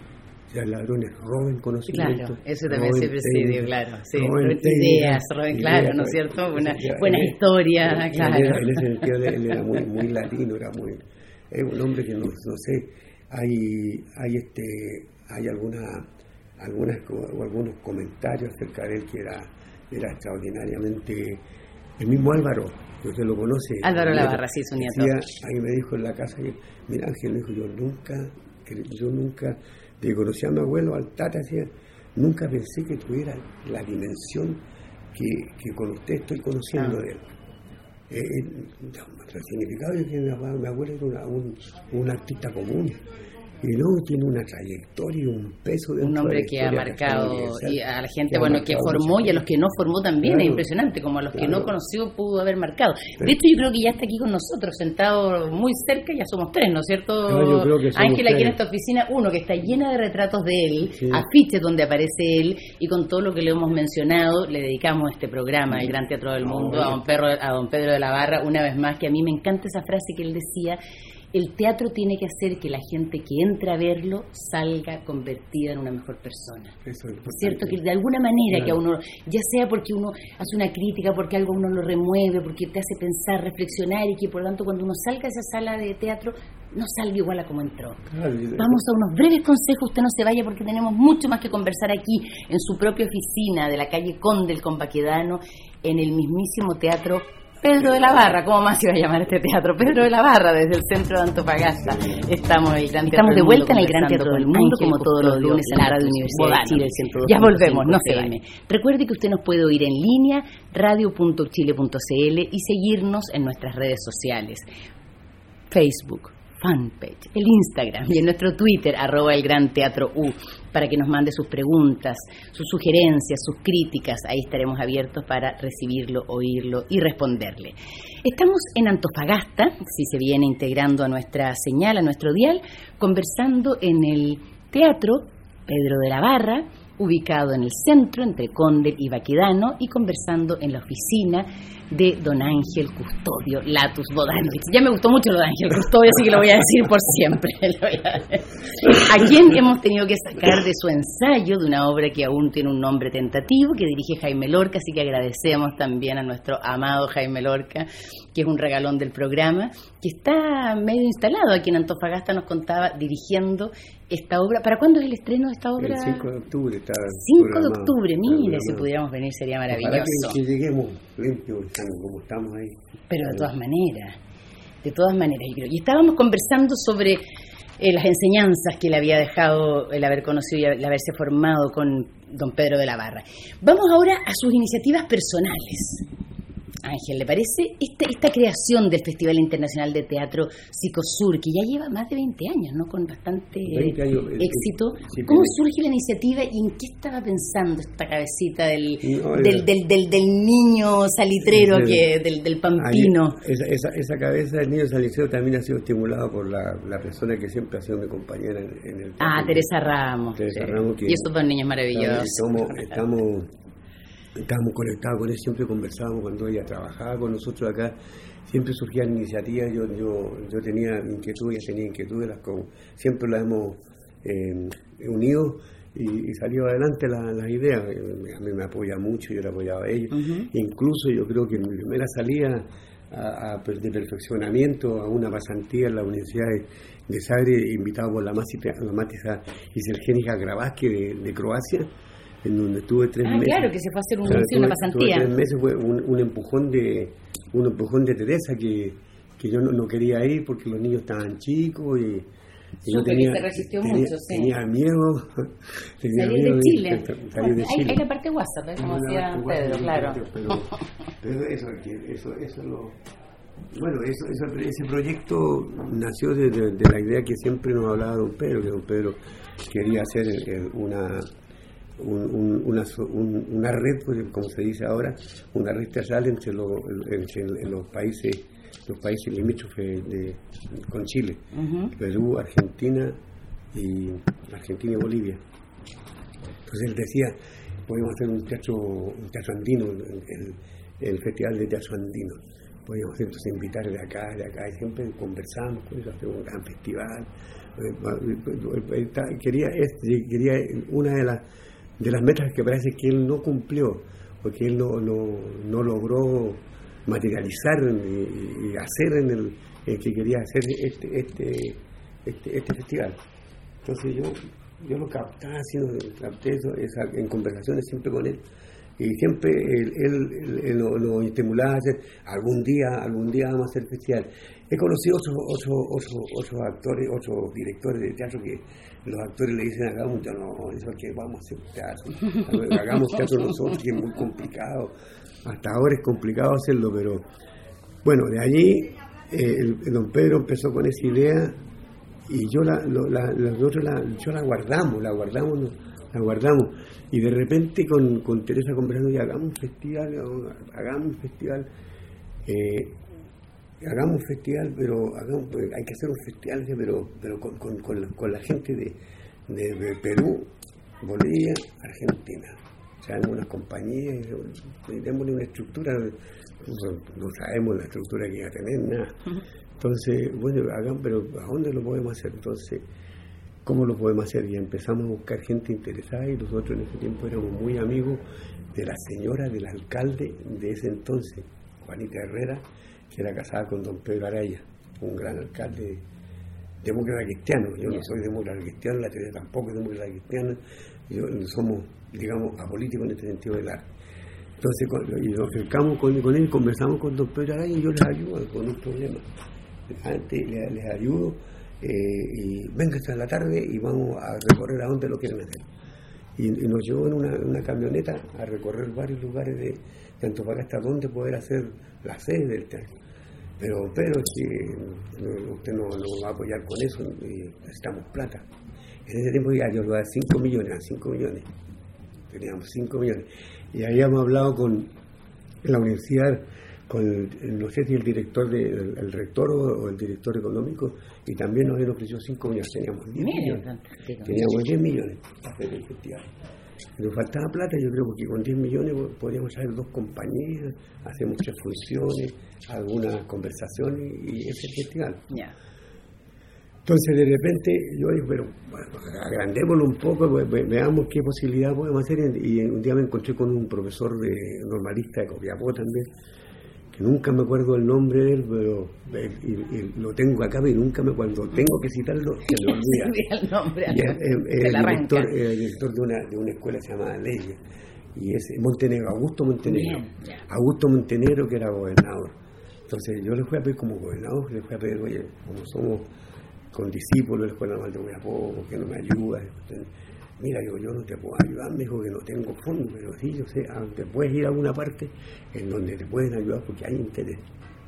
Sean ladrones, roben conocimiento. Claro, eso también siempre se dio, claro. Sí, roben ideas, roben, claro, ¿no es cierto? Una, buenas historias, claro. Él era, en ese sentido, él era muy, muy latino, era muy... Es un hombre que no, no sé, hay hay este hay alguna, algunas o algunos comentarios acerca de él que era, era extraordinariamente... El mismo Álvaro, que usted lo conoce. Álvaro Lavarra, sí, su nieto. Ahí me dijo en la casa, mira Ángel, me dijo, yo nunca, yo nunca... De conocí a mi abuelo, al Tata, decía, nunca pensé que tuviera la dimensión que, que con usted estoy conociendo ah. de él. Eh, el significado es que mi, mi abuelo era una, un, un artista común, y no tiene una trayectoria y un peso de un hombre que ha marcado y a la gente que bueno que formó y a los que no formó también, claro, es impresionante, como a los claro. que no conoció pudo haber marcado. De hecho yo creo que ya está aquí con nosotros, sentado muy cerca, ya somos tres, ¿no es cierto? No, Ángel, aquí en esta oficina, uno que está llena de retratos de él, sí. afiches donde aparece él, y con todo lo que le hemos mencionado le dedicamos este programa, El Gran Teatro del Mundo, a don, Pedro, a don Pedro de la Barra, una vez más, que a mí me encanta esa frase que él decía: el teatro tiene que hacer que la gente que entra a verlo salga convertida en una mejor persona. Eso es cierto, que de alguna manera, claro, que a uno, ya sea porque uno hace una crítica, porque algo uno lo remueve, porque te hace pensar, reflexionar, y que por lo tanto cuando uno salga de esa sala de teatro no salga igual a como entró. Claro, vamos a unos breves consejos, usted no se vaya porque tenemos mucho más que conversar aquí en su propia oficina de la calle Conde, el Combaquedano, en el mismísimo teatro Pedro de la Barra. ¿Cómo más se iba a llamar este teatro? Pedro de la Barra, desde el centro de Antofagasta. Estamos, el gran Estamos de vuelta en el Gran Teatro del Mundo, como todos los lunes en la Radio Universidad de Chile. Ya volvemos, no se vayan. Recuerde que usted nos puede oír en línea, radio punto chile punto c l, y seguirnos en nuestras redes sociales, Facebook, fanpage, el Instagram y en nuestro Twitter, arroba el Gran Teatro U, para que nos mande sus preguntas, sus sugerencias, sus críticas. Ahí estaremos abiertos para recibirlo, oírlo y responderle. Estamos en Antofagasta, si se viene integrando a nuestra señal, a nuestro dial, conversando en el Teatro Pedro de la Barra, ubicado en el centro, entre Conde y Baquedano, y conversando en la oficina de don Ángel Custodio Latus Bodanovich. Ya me gustó mucho lo de Ángel Custodio, así que lo voy a decir por siempre. A quien hemos tenido que sacar de su ensayo de una obra que aún tiene un nombre tentativo, que dirige Jaime Lorca, así que agradecemos también a nuestro amado Jaime Lorca, que es un regalón del programa, que está medio instalado aquí en Antofagasta, nos contaba, dirigiendo esta obra. ¿Para cuándo es el estreno de esta obra? El cinco de octubre está cinco de octubre, mire, si pudiéramos venir sería maravilloso. Para que, que lleguemos limpios, como estamos ahí. Pero de todas maneras, de todas maneras, yo creo. Y estábamos conversando sobre eh, las enseñanzas que le había dejado el haber conocido y el haberse formado con don Pedro de la Barra. Vamos ahora a sus iniciativas personales. Ángel, ¿le parece esta, esta creación del Festival Internacional de Teatro Psicosur, que ya lleva más de veinte años, ¿no? Con bastante años, éxito? Sí, ¿Cómo sí, surge la iniciativa y en qué estaba pensando esta cabecita del, no, del, del, del, del niño salitrero, sí, que del, del pampino? Ahí, esa, esa, esa cabeza del niño salitrero también ha sido estimulada por la, la persona que siempre ha sido mi compañera en, en el teatro. Ah, Teresa Ramos. Teresa sí. Ramos que, y esos dos niños maravillosos. Estamos... estamos Estábamos conectados con él, siempre conversábamos cuando ella trabajaba con nosotros acá, siempre surgían iniciativas, yo yo yo tenía inquietud, ella tenía inquietudes, las, como, siempre las hemos eh, unido y, y salió adelante las la ideas. A mí me apoya mucho, yo le apoyaba a ella, uh-huh. Incluso yo creo que en mi primera salida a, a, de perfeccionamiento a una pasantía en la Universidad de, de Zagreb, invitado por la Matisa Iselgénica Grabasque de, de Croacia, en donde tuve tres ah, meses. Claro, que se fue a hacer un, o sea, tuve, una pasantía. Tuve tres meses, fue un, un empujón de un empujón de Teresa que, que yo no, no quería ir porque los niños estaban chicos y, y yo tenía, que se resistió tenía, mucho, sí. tenía miedo. Tenía salir miedo de Chile. De, de, salir de Chile. Hay, hay la parte WhatsApp, ¿eh? Como decía Pedro, claro. Pero, pero eso, eso, eso lo... Bueno, eso, eso, ese proyecto nació de, de, de la idea que siempre nos hablaba don Pedro, que don Pedro quería hacer eh, una... Un, un, una, un, una red, pues, como se dice ahora, una red teatral entre, lo, entre en los países los países limítrofes de, con Chile, uh-huh. Perú, Argentina y Argentina y Bolivia. Entonces él decía, podemos hacer un teatro un teatro andino, el, el Festival de Teatro Andino. Podíamos entonces invitar de acá, de acá, y siempre conversamos con ellos, hacer un gran festival. Quería, quería una de las de las metas que parece que él no cumplió, porque él no, no, no logró materializar y, y hacer en el, el que quería hacer este este este, este festival. Entonces yo yo lo captaba haciendo capté eso, esa, en conversaciones siempre con él, y siempre él, él, él lo, lo estimulaba a hacer algún día algún día vamos a hacer festival. He conocido otros otros otros otros actores, otros directores de teatro que los actores le dicen hagamos teatro, no, eso es que vamos a hacer teatro, hagamos teatro nosotros, que es muy complicado, hasta ahora es complicado hacerlo, pero bueno, de allí eh, el, el don Pedro empezó con esa idea y yo la, lo, la, nosotros la, yo la guardamos, la guardamos, la guardamos y de repente con, con Teresa conversando, ya hagamos un festival, hagamos un festival, eh, hagamos un festival, pero hagamos, hay que hacer un festival, pero pero con, con, con, la, con la gente de, de, de Perú, Bolivia, Argentina. O sea, unas compañías, démosle una estructura, no, no sabemos la estructura que iba a tener, nada. Entonces, bueno, hagamos, pero ¿a dónde lo podemos hacer? Entonces, ¿cómo lo podemos hacer? Y empezamos a buscar gente interesada y nosotros en ese tiempo éramos muy amigos de la señora del alcalde de ese entonces, Juanita Herrera, que era casada con don Pedro Araya, un gran alcalde demócrata cristiano. Yo no soy demócrata cristiano, la Teresa tampoco es demócrata cristiana, yo, somos, digamos, apolíticos en este sentido del arte. Entonces, y nos acercamos con, con él, conversamos con don Pedro Araya y yo les ayudo con un problema. Antes les, les ayudo eh, y vengan a la tarde y vamos a recorrer a donde lo quieren hacer. Y, y nos llevó en una, una camioneta a recorrer varios lugares de, de Antofagasta donde poder hacer la sede del teatro. Pero pero si no, usted no nos va a apoyar con eso, y necesitamos plata. En ese tiempo ya yo lo daba cinco millones, a cinco millones. Teníamos cinco millones. Y habíamos hablado con la universidad, con el, no sé si el director, de, el, el rector o, o el director económico, y también nos habían ofrecido cinco millones. Teníamos diez millones. Teníamos diez millones para hacer el festival. Nos faltaba plata, yo creo, porque con diez millones podríamos hacer dos compañías, hacer muchas funciones, algunas conversaciones y ese festival. Yeah. Entonces, de repente, yo digo, pero bueno, agrandémoslo un poco, veamos qué posibilidad podemos hacer. Y un día me encontré con un profesor de normalista de Copiapó también, que nunca me acuerdo el nombre de él, pero y, y lo tengo acá y nunca me cuando tengo que citarlo se me olvida. el nombre, y es, es, es el, director, el director de una de una escuela que se llama Leia, y es Montenegro, Augusto Montenegro. Bien, yeah. Augusto Montenegro, que era gobernador. Entonces yo le fui a pedir como gobernador, le fui a pedir, oye, como somos con discípulos de la escuela normal de Copiapó, que no me ayuda. Mira, digo, yo no te puedo ayudar, me dijo que no tengo fondo, pero sí, yo sé, te puedes ir a alguna parte en donde te pueden ayudar porque hay interés.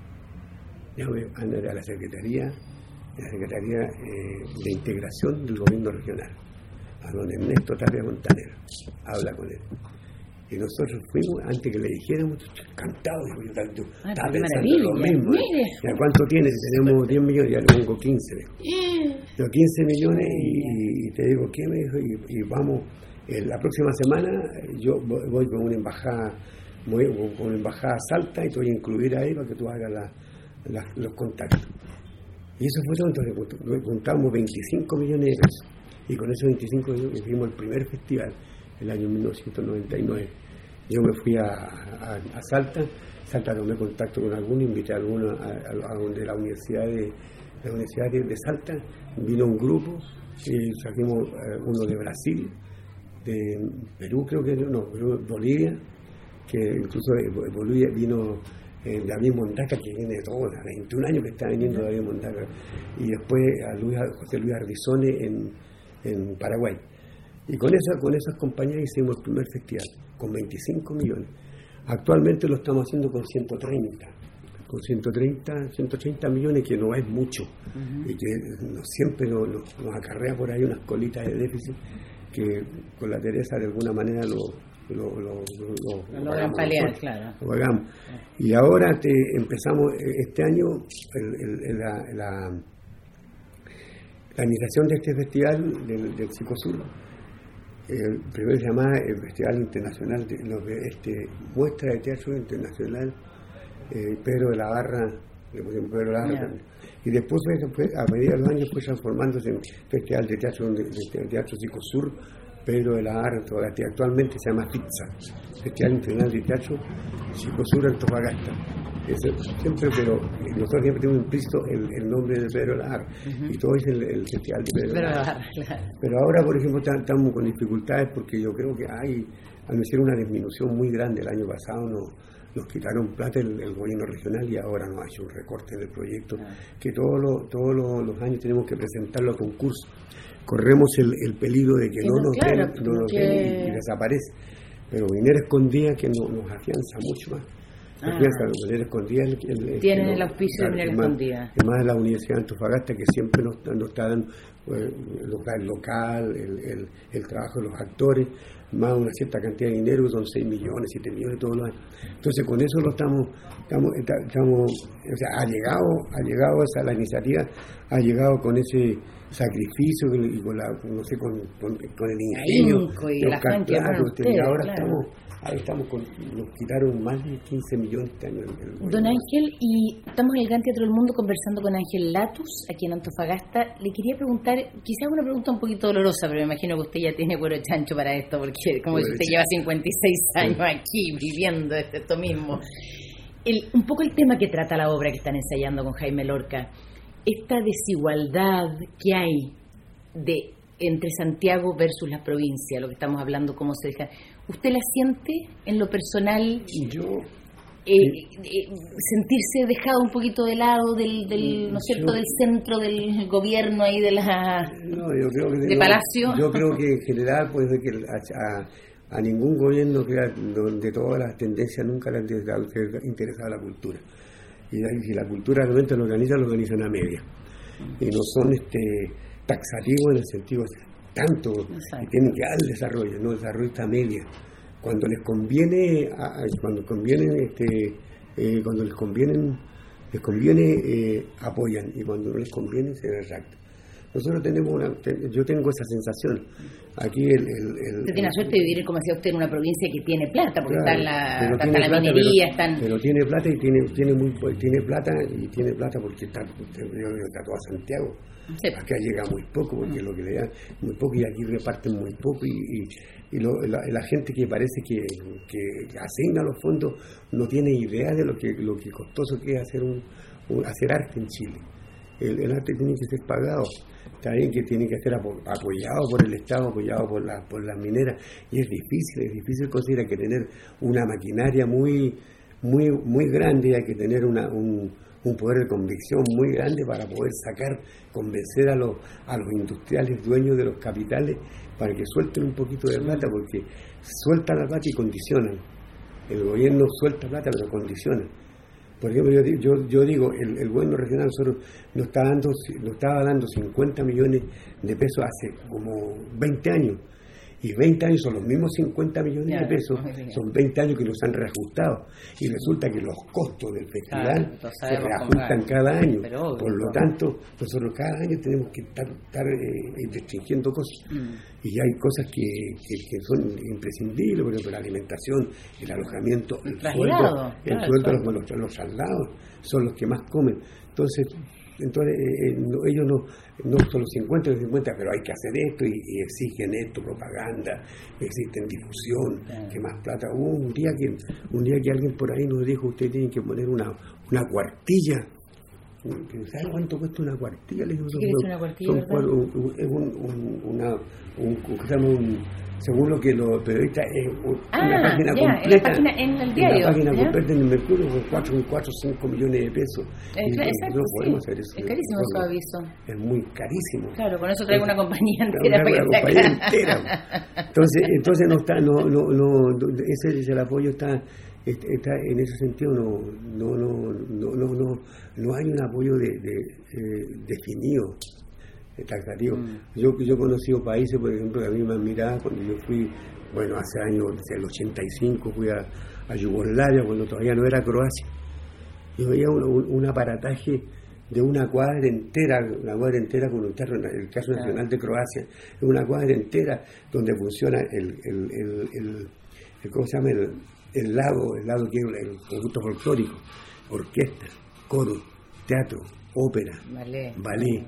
Déjame andar a la Secretaría, la Secretaría eh, de Integración del Gobierno Regional, a don Ernesto Tapia Montaner, habla con él. Y nosotros fuimos, antes que le dijéramos, encantados, digo, yo, yo ah, estaba pensando lo mismo. ¿Ya cuánto tienes? Si tenemos diez millones, ya le pongo quince. Yo quince millones y, y te digo, ¿qué me dijo? Y, y vamos, eh, la próxima semana yo voy, voy con una embajada, voy con una embajada a Salta y te voy a incluir ahí para que tú hagas la, la, los contactos. Y eso fue todo, entonces juntamos veinticinco millones de pesos. Y con esos veinticinco millones hicimos el primer festival, el año mil novecientos noventa y nueve. Yo me fui a, a, a Salta, Salta tomé contacto con alguno, invité a alguno a, a, a donde la universidad de la universidad de, de Salta, vino un grupo, y trajimos eh, uno de Brasil, de Perú creo que no, Perú, Bolivia, que incluso de Bolivia vino eh, David Mondaca, que viene de todo, a veintiún años que está viniendo David Mondaca, y después a Luis, José Luis Ardizone en, en Paraguay. Y con esa, con esas compañías hicimos el primer festival, con veinticinco millones. Actualmente lo estamos haciendo con ciento treinta, con ciento treinta, ciento treinta millones, que no es mucho, uh-huh. y que nos, siempre nos, nos acarrea por ahí unas colitas de déficit, que con la Teresa de alguna manera lo lo, lo, lo, lo, lo pagamos, paliar, claro. Lo pagamos. Y ahora te, empezamos este año el, el, el, la, la, la administración de este festival del, del Psicosur. El primero se llamaba el Festival Internacional de, de este, Muestra de Teatro Internacional eh, Pedro de la Barra, le pusimos Pedro de la Barra, yeah. Y después fue, fue, a medida de los años fue transformándose en Festival de Teatro de, de Teatro Psicosur Pedro de la Barra, que actualmente se llama FITSA, Festival Internacional de Teatro Psicosur Antofagasta. Eso, siempre, pero nosotros siempre tenemos implícito el, el nombre de Pedro de la Barra, uh-huh. y todo es el, el Festival de Pedro de la Barra. Claro. Pero ahora, por ejemplo, estamos con dificultades porque yo creo que hay, han sido una disminución muy grande. El año pasado nos, nos quitaron plata el, el gobierno regional y ahora nos ha hecho un recorte del proyecto, uh-huh. que todos los, todos los, los años tenemos que presentarlo a concurso. Corremos el, el peligro de que no, no nos claro, den, no nos que... den y, y desaparece. Pero Minera Escondida, que no, nos afianza mucho más. Ah. Minera Escondida el, el, el, tienen el auspicio de Minera Escondida. Además de la Universidad de Antofagasta, que siempre nos, nos está dando eh, el local, local el, el, el trabajo de los actores, más una cierta cantidad de dinero, son seis millones, siete millones todos los años. Entonces con eso lo estamos, estamos, estamos o sea, ha llegado, ha llegado esa la iniciativa, ha llegado con ese sacrificio y con la, no sé, con, con, con el ingenio y la gente, claro, y ahora claro. estamos ahí estamos con, nos quitaron más de quince millones este año. Don Ángel, y estamos en el Gran Teatro del Mundo conversando con Ángel Latus, aquí en Antofagasta. Le quería preguntar, quizás una pregunta un poquito dolorosa, pero me imagino que usted ya tiene cuero chancho para esto, porque como si usted lleva cincuenta y seis años aquí viviendo esto mismo. El, un poco el tema que trata la obra que están ensayando con Jaime Lorca, esta desigualdad que hay de entre Santiago versus la provincia, lo que estamos hablando, cómo se deja. ¿Usted la siente en lo personal? Yo eh, eh, sentirse dejado un poquito de lado del, del ¿no es cierto?, yo, del centro del gobierno ahí de la no, yo creo que de no, Palacio. Yo creo que en general pues de que a, a, a ningún gobierno que de todas las tendencias nunca le ha interesado la cultura. Y si la cultura realmente lo organiza, lo organiza en la media. Y no son este taxativos en el sentido tanto que tienen que dar el desarrollo, no desarrollo esta media. Cuando les conviene, a, cuando conviene, este, eh, cuando les conviene, les conviene eh, apoyan, y cuando no les conviene se retractan. Nosotros tenemos una, yo tengo esa sensación. Aquí el... el, el usted tiene la suerte de vivir, como decía usted, en una provincia que tiene plata, porque claro, está la, está tiene la plata, minería, pero, están... pero tiene plata y tiene tiene muy tiene plata y tiene plata porque está, está todo a Santiago. Sí. Acá llega muy poco, porque lo que le dan muy poco y aquí reparten muy poco y, y, y lo, la, la gente que parece que, que asigna los fondos no tiene idea de lo que lo que costoso que es hacer un, un hacer arte en Chile. El, el arte tiene que ser pagado, está bien que tiene que ser apo, apoyado por el Estado, apoyado por la por las mineras, y es difícil, es difícil conseguir, hay que tener una maquinaria muy muy muy grande, hay que tener una un, un poder de convicción muy grande para poder sacar, convencer a los a los industriales dueños de los capitales para que suelten un poquito de plata, porque sueltan la plata y condicionan. El gobierno suelta plata pero condiciona. Por ejemplo, yo, yo, yo digo, el, el gobierno regional nosotros nos, está dando, nos estaba dando cincuenta millones de pesos hace como veinte años. Y veinte años son los mismos cincuenta millones ya, de pesos, son veinte años que los han reajustado. Y resulta que los costos del festival claro, se reajustan cada año. Obvio, por lo tanto, nosotros cada año tenemos que estar, estar eh, restringiendo cosas. Mm. Y hay cosas que, que, que son imprescindibles, por ejemplo, la alimentación, el alojamiento, el, el sueldo, el claro, sueldo los, los, los traslados, son los que más comen. Entonces, entonces eh, no, ellos no, no son los cincuenta, los cincuenta, pero hay que hacer esto y, y exigen esto, propaganda, existen difusión, claro. que más plata. Hubo un día que un día que alguien por ahí nos dijo, ustedes tienen que poner una, una cuartilla. ¿Sabes cuánto cuesta una cuartilla? Le digo, ¿Qué es una cuartilla? Son, un, es un, un, una, un, un, según lo que los periodistas, es un, ah, una página ya, completa. En la página, en el diario. Una página ¿ya? completa en el Mercurio con cuatro o cinco millones de pesos. Eh, y, claro, y exacto, no sí. podemos hacer eso. Es carísimo su aviso. Es muy carísimo. Claro, con eso traigo una compañía entera. Una, una compañía entera. Entonces, entonces no está, no, no, no, ese, ese el apoyo está. Está, en ese sentido no no no no no no, no hay un apoyo de, de, eh, definido taxativo. Mm. yo yo he conocido países, por ejemplo, que a mí me admiraba cuando yo fui, bueno, hace años, desde el ochenta y cinco fui a, a Yugoslavia, cuando todavía no era Croacia. Yo veía un, un, un aparataje de una cuadra entera, una cuadra entera con un teatro, el Teatro Nacional de Croacia, es una cuadra entera donde funciona el el el, el, el ¿cómo se llama? el el lado, el lado que es el conjunto folclórico, orquesta, coro, teatro, ópera, ballet, ballet.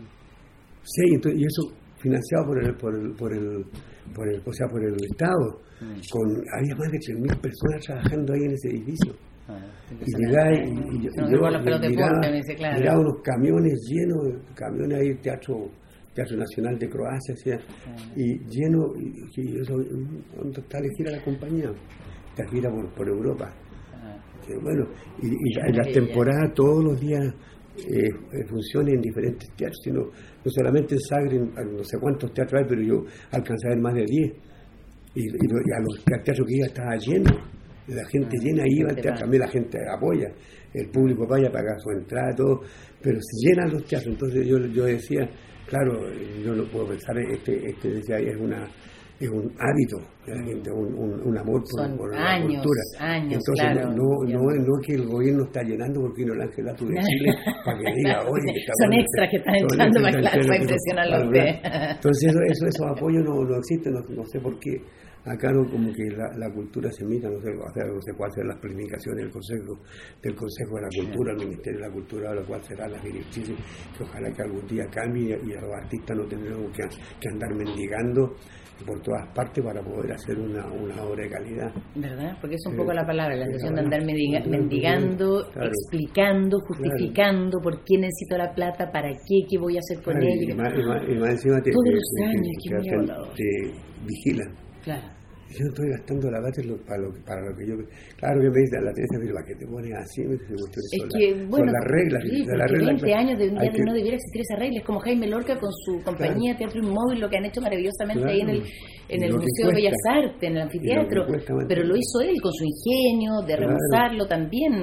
Sí, entonces, y eso financiado por el por el por el por el, o sea, por el Estado. Mm. Con había más de tres mil personas trabajando ahí en ese edificio. Ah, y miraba y, y, y, no, yo, yo miraba, claro. miraba unos camiones llenos, camiones ahí, teatro Teatro Nacional de Croacia, o sea, ah. y lleno, y, y eso, ¿dónde está la gira de la compañía? Esta gira por, por Europa. Ah. Que, bueno, y, y, y las temporadas todos los días eh, funcionan en diferentes teatros, sino no solamente en Sagre, no sé cuántos teatros hay, pero yo alcancé a ver más de diez. Y, y, y a los teatros que iba estaba lleno, la gente ah, llena iba al teatro, también la gente apoya, el público vaya a pagar su entrada, todo, pero se llenan los teatros. Entonces yo, yo decía, claro, yo no puedo pensar, este, este decía, es una es un hábito de la gente, un, un, un amor por, por años, la cultura. Años, entonces claro, no, no, no, no es que el gobierno está llenando porque no el Ángel Lato de Chile para que diga, oye, que está son bueno, extras que están entrando para, claro, para impresionarlo a usted. Entonces eso, eso, esos apoyos no, no existen, no, no sé por qué. Acá no, como que la, la cultura se imita, no sé, o sea, no sé cuáles serán las planificaciones del Consejo, del Consejo de la Cultura, el Ministerio de la Cultura, lo cual serán las directrices, que ojalá que algún día cambie y a los artistas no tendremos que, que andar mendigando por todas partes para poder hacer una, una obra de calidad. ¿Verdad? Porque es un poco la palabra, la sensación de andar mendiga, mendigando, claro, explicando, justificando, claro, por qué necesito la plata, para qué, qué voy a hacer con claro, ella. Y más, y más, y más encima te, todos te, los te, años te, que te, me te, te vigilan. Claro. Yo estoy gastando la plata para lo, para lo que yo... Claro que me dice la Teresa, pero ¿para qué te pones así? Me dice, es son que, la, bueno, son las reglas. Sí, la regla, veinte años de, ya que... no debiera existir esa regla. Es como Jaime Lorca con su compañía, claro, Teatro Inmóvil, lo que han hecho maravillosamente, claro, ahí en el, en el Museo de Bellas Artes, en el anfiteatro. Lo pero lo hizo él con su ingenio, de claro, rebusarlo también.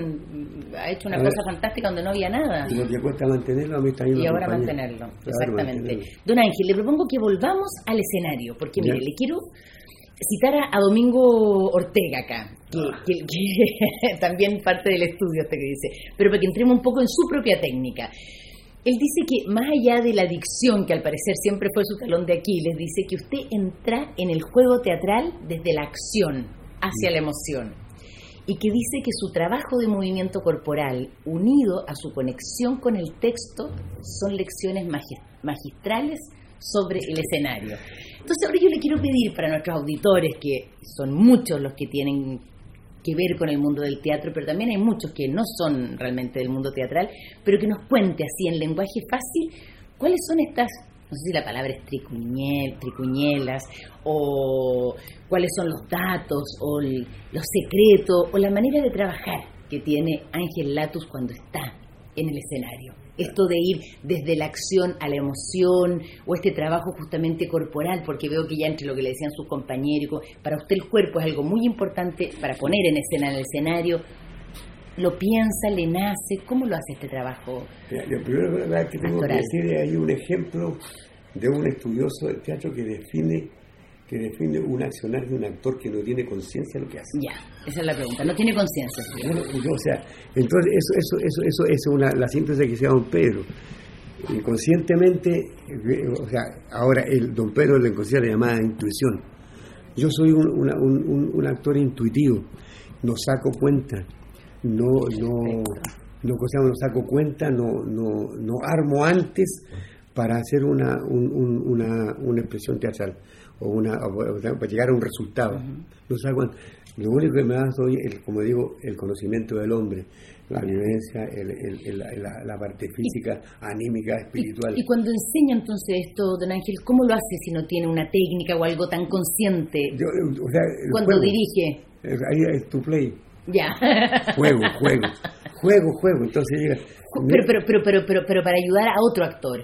Ha hecho una a cosa ver, fantástica donde no había nada. Y lo que cuesta mantenerlo, a mí está yendo. Y ahora compañía. mantenerlo, claro, exactamente. Mantenerlo. Don Ángel, le propongo que volvamos al escenario, porque mire, ya, le quiero citar a, a Domingo Ortega acá, que, ah. que, que también parte del estudio, hasta que dice, pero para que entremos un poco en su propia técnica. Él dice que más allá de la dicción, que al parecer siempre fue su talón de Aquiles, dice que usted entra en el juego teatral desde la acción hacia la emoción. Y que dice que su trabajo de movimiento corporal, unido a su conexión con el texto, son lecciones magistrales sobre el escenario. Entonces ahora yo le quiero pedir para nuestros auditores, que son muchos los que tienen que ver con el mundo del teatro, pero también hay muchos que no son realmente del mundo teatral, pero que nos cuente así en lenguaje fácil cuáles son estas, no sé si la palabra es tricuñel, tricuñelas, o cuáles son los datos, o el, los secretos, o la manera de trabajar que tiene Ángel Latus cuando está en el escenario. Esto de ir desde la acción a la emoción, o este trabajo justamente corporal, porque veo que ya entre lo que le decían sus compañeros, para usted el cuerpo es algo muy importante para poner en escena en el escenario. ¿Lo piensa, le nace? ¿Cómo lo hace este trabajo? Mira, lo primero que tengo actoral que decir es hay un ejemplo de un estudioso del teatro que define que define un accionar de un actor que no tiene conciencia de lo que hace. Ya, esa es la pregunta. No tiene conciencia. ¿Sí? Bueno, yo, o sea, entonces eso eso eso eso es una la síntesis que hacía don Pedro. Inconscientemente, o sea, ahora el don Pedro le considera la llamada intuición. Yo soy un, una, un, un, un actor intuitivo. No saco cuenta, no no no, cosa, no saco cuenta, no no no armo antes para hacer una un, un, una una expresión teatral o una o para llegar a un resultado. Uh-huh. No saco, lo único que me da hoy, el, como digo, el conocimiento del hombre, la vivencia, el, el, el, la, la parte física, y, anímica, espiritual. Y, y cuando enseña entonces esto, don Ángel, ¿cómo lo hace si no tiene una técnica o algo tan consciente? Yo, o sea, cuando juego, dirige. Ahí es tu play. Ya. Juego, juego, juego, juego. Entonces llega. Pero, pero, pero, pero, pero, pero para ayudar a otro actor.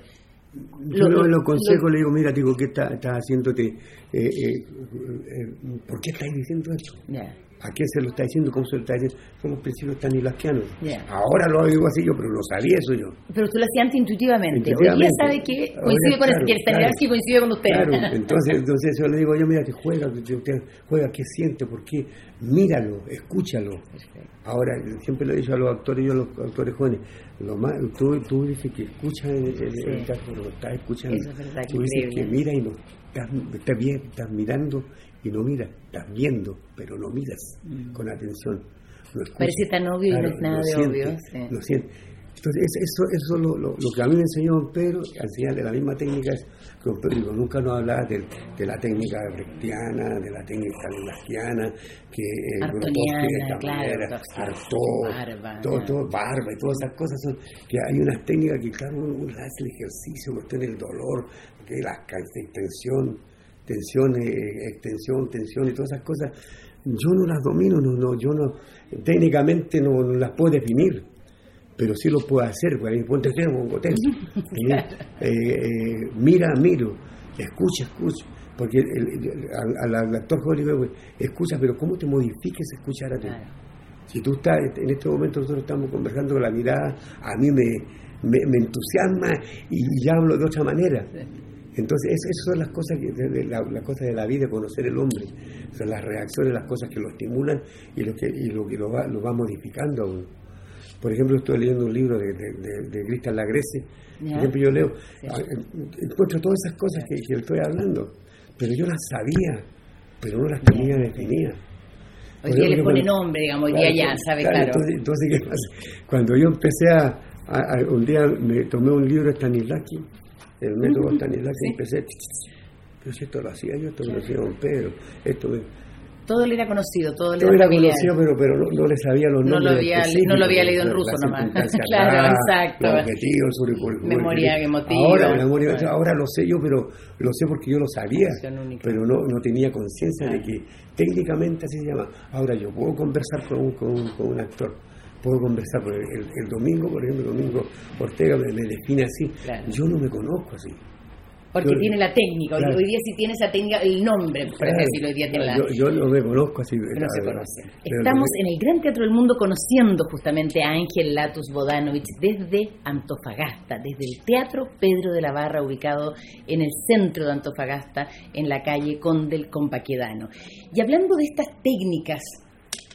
Yo lo, lo aconsejo, lo, le digo, mira, digo, ¿qué estás está haciéndote? Eh, eh, eh, ¿Por qué estás diciendo eso? Yeah. ¿A qué se lo está diciendo? ¿Cómo se lo está diciendo? Son los principios stanislavskianos. Yeah. Ahora lo digo así yo, pero lo sabía eso yo. Pero usted lo hacía antes intuitivamente. intuitivamente. Hoy día sabe que coincide con claro, el Stanislavski, claro, coincide con usted. Claro, entonces, entonces yo le digo, yo mira, que juega, que juega, ¿qué siente? ¿Por qué? Míralo, escúchalo. Perfecto. Ahora, siempre le he dicho a los actores, yo a los actores jóvenes, lo más, tú, tú dices que escuchas en el, sí. el teatro, lo estás escuchando. Eso es verdad, tú dices que mira y no, estás, estás bien, estás mirando y no miras, estás viendo, pero no miras mm. con atención. No parece tan obvio, claro, y no es nada de siente, obvio. Sí. Lo siente. Entonces, eso es eso, lo, lo, lo que a mí me enseñó don Pedro, al final de la misma técnica, es que don Pedro nunca nos hablaba de, de la técnica brechtiana, de la técnica stanislavskiana, que Artoniana, claro, Artaud, barba, todo, todo, barba y todas esas cosas, son que hay unas técnicas que, claro, uno, uno hace el ejercicio, uno tiene el dolor, que la tensión, tensión, eh, extensión, tensión y todas esas cosas, yo no las domino, no, no, yo no, técnicamente no, no las puedo definir. Pero sí lo puedo hacer, porque ahí ponte el pongo el claro. eh, eh, mira, miro, escucha, escucha, porque el, el, al, al actor joven le digo, escucha, pero ¿cómo te modifiques escuchar a ti? Claro. Si tú estás, en este momento nosotros estamos conversando con la mirada, a mí me, me, me entusiasma y ya hablo de otra manera. Sí. Entonces, eso, esas son las cosas que, de, de la, las cosas de la vida, conocer el hombre, son las reacciones, las cosas que lo estimulan y lo que, y lo, que lo, va, lo va modificando a uno. Por ejemplo, estoy leyendo un libro de, de, de, de Cristian Lagrese. Por ejemplo, yo leo, sí. encuentro todas esas cosas que, que estoy hablando, pero yo las sabía, pero no las tenía definidas. Hoy día le pone nombre, digamos, hoy día ya, sabe, claro. claro. Entonces, entonces, ¿qué pasa? Cuando yo empecé a, a, a, un día me tomé un libro de Stanislavski, el método uh-huh. Stanislavski, sí. empecé, pero si esto lo hacía yo, esto lo hacía don Pedro, esto me... Todo le era conocido, todo le todo era, era conocido, pero, pero no, no le sabía los no nombres. Lo había, no lo había leído en ruso nomás. Claro, exacto. Los objetivos, sobre, memoria emotiva. Ahora, memoria, ahora lo sé yo, pero lo sé porque yo lo sabía, pero no, no tenía conciencia claro. de que técnicamente así se llama. Ahora yo puedo conversar con un, con un, con un actor, puedo conversar, por el, el, el domingo, por ejemplo, el domingo Ortega me, me define así. Claro. Yo no me conozco así. Porque yo, tiene la técnica, claro. hoy día sí tiene esa técnica, el nombre, por claro, decirlo, hoy día tiene la... Yo, yo no me conozco así. No se conoce. Estamos en el Gran Teatro del Mundo conociendo justamente a Ángel Latus Bodanovich desde Antofagasta, desde el Teatro Pedro de la Barra, ubicado en el centro de Antofagasta, en la calle Conde del Compaquedano. Y hablando de estas técnicas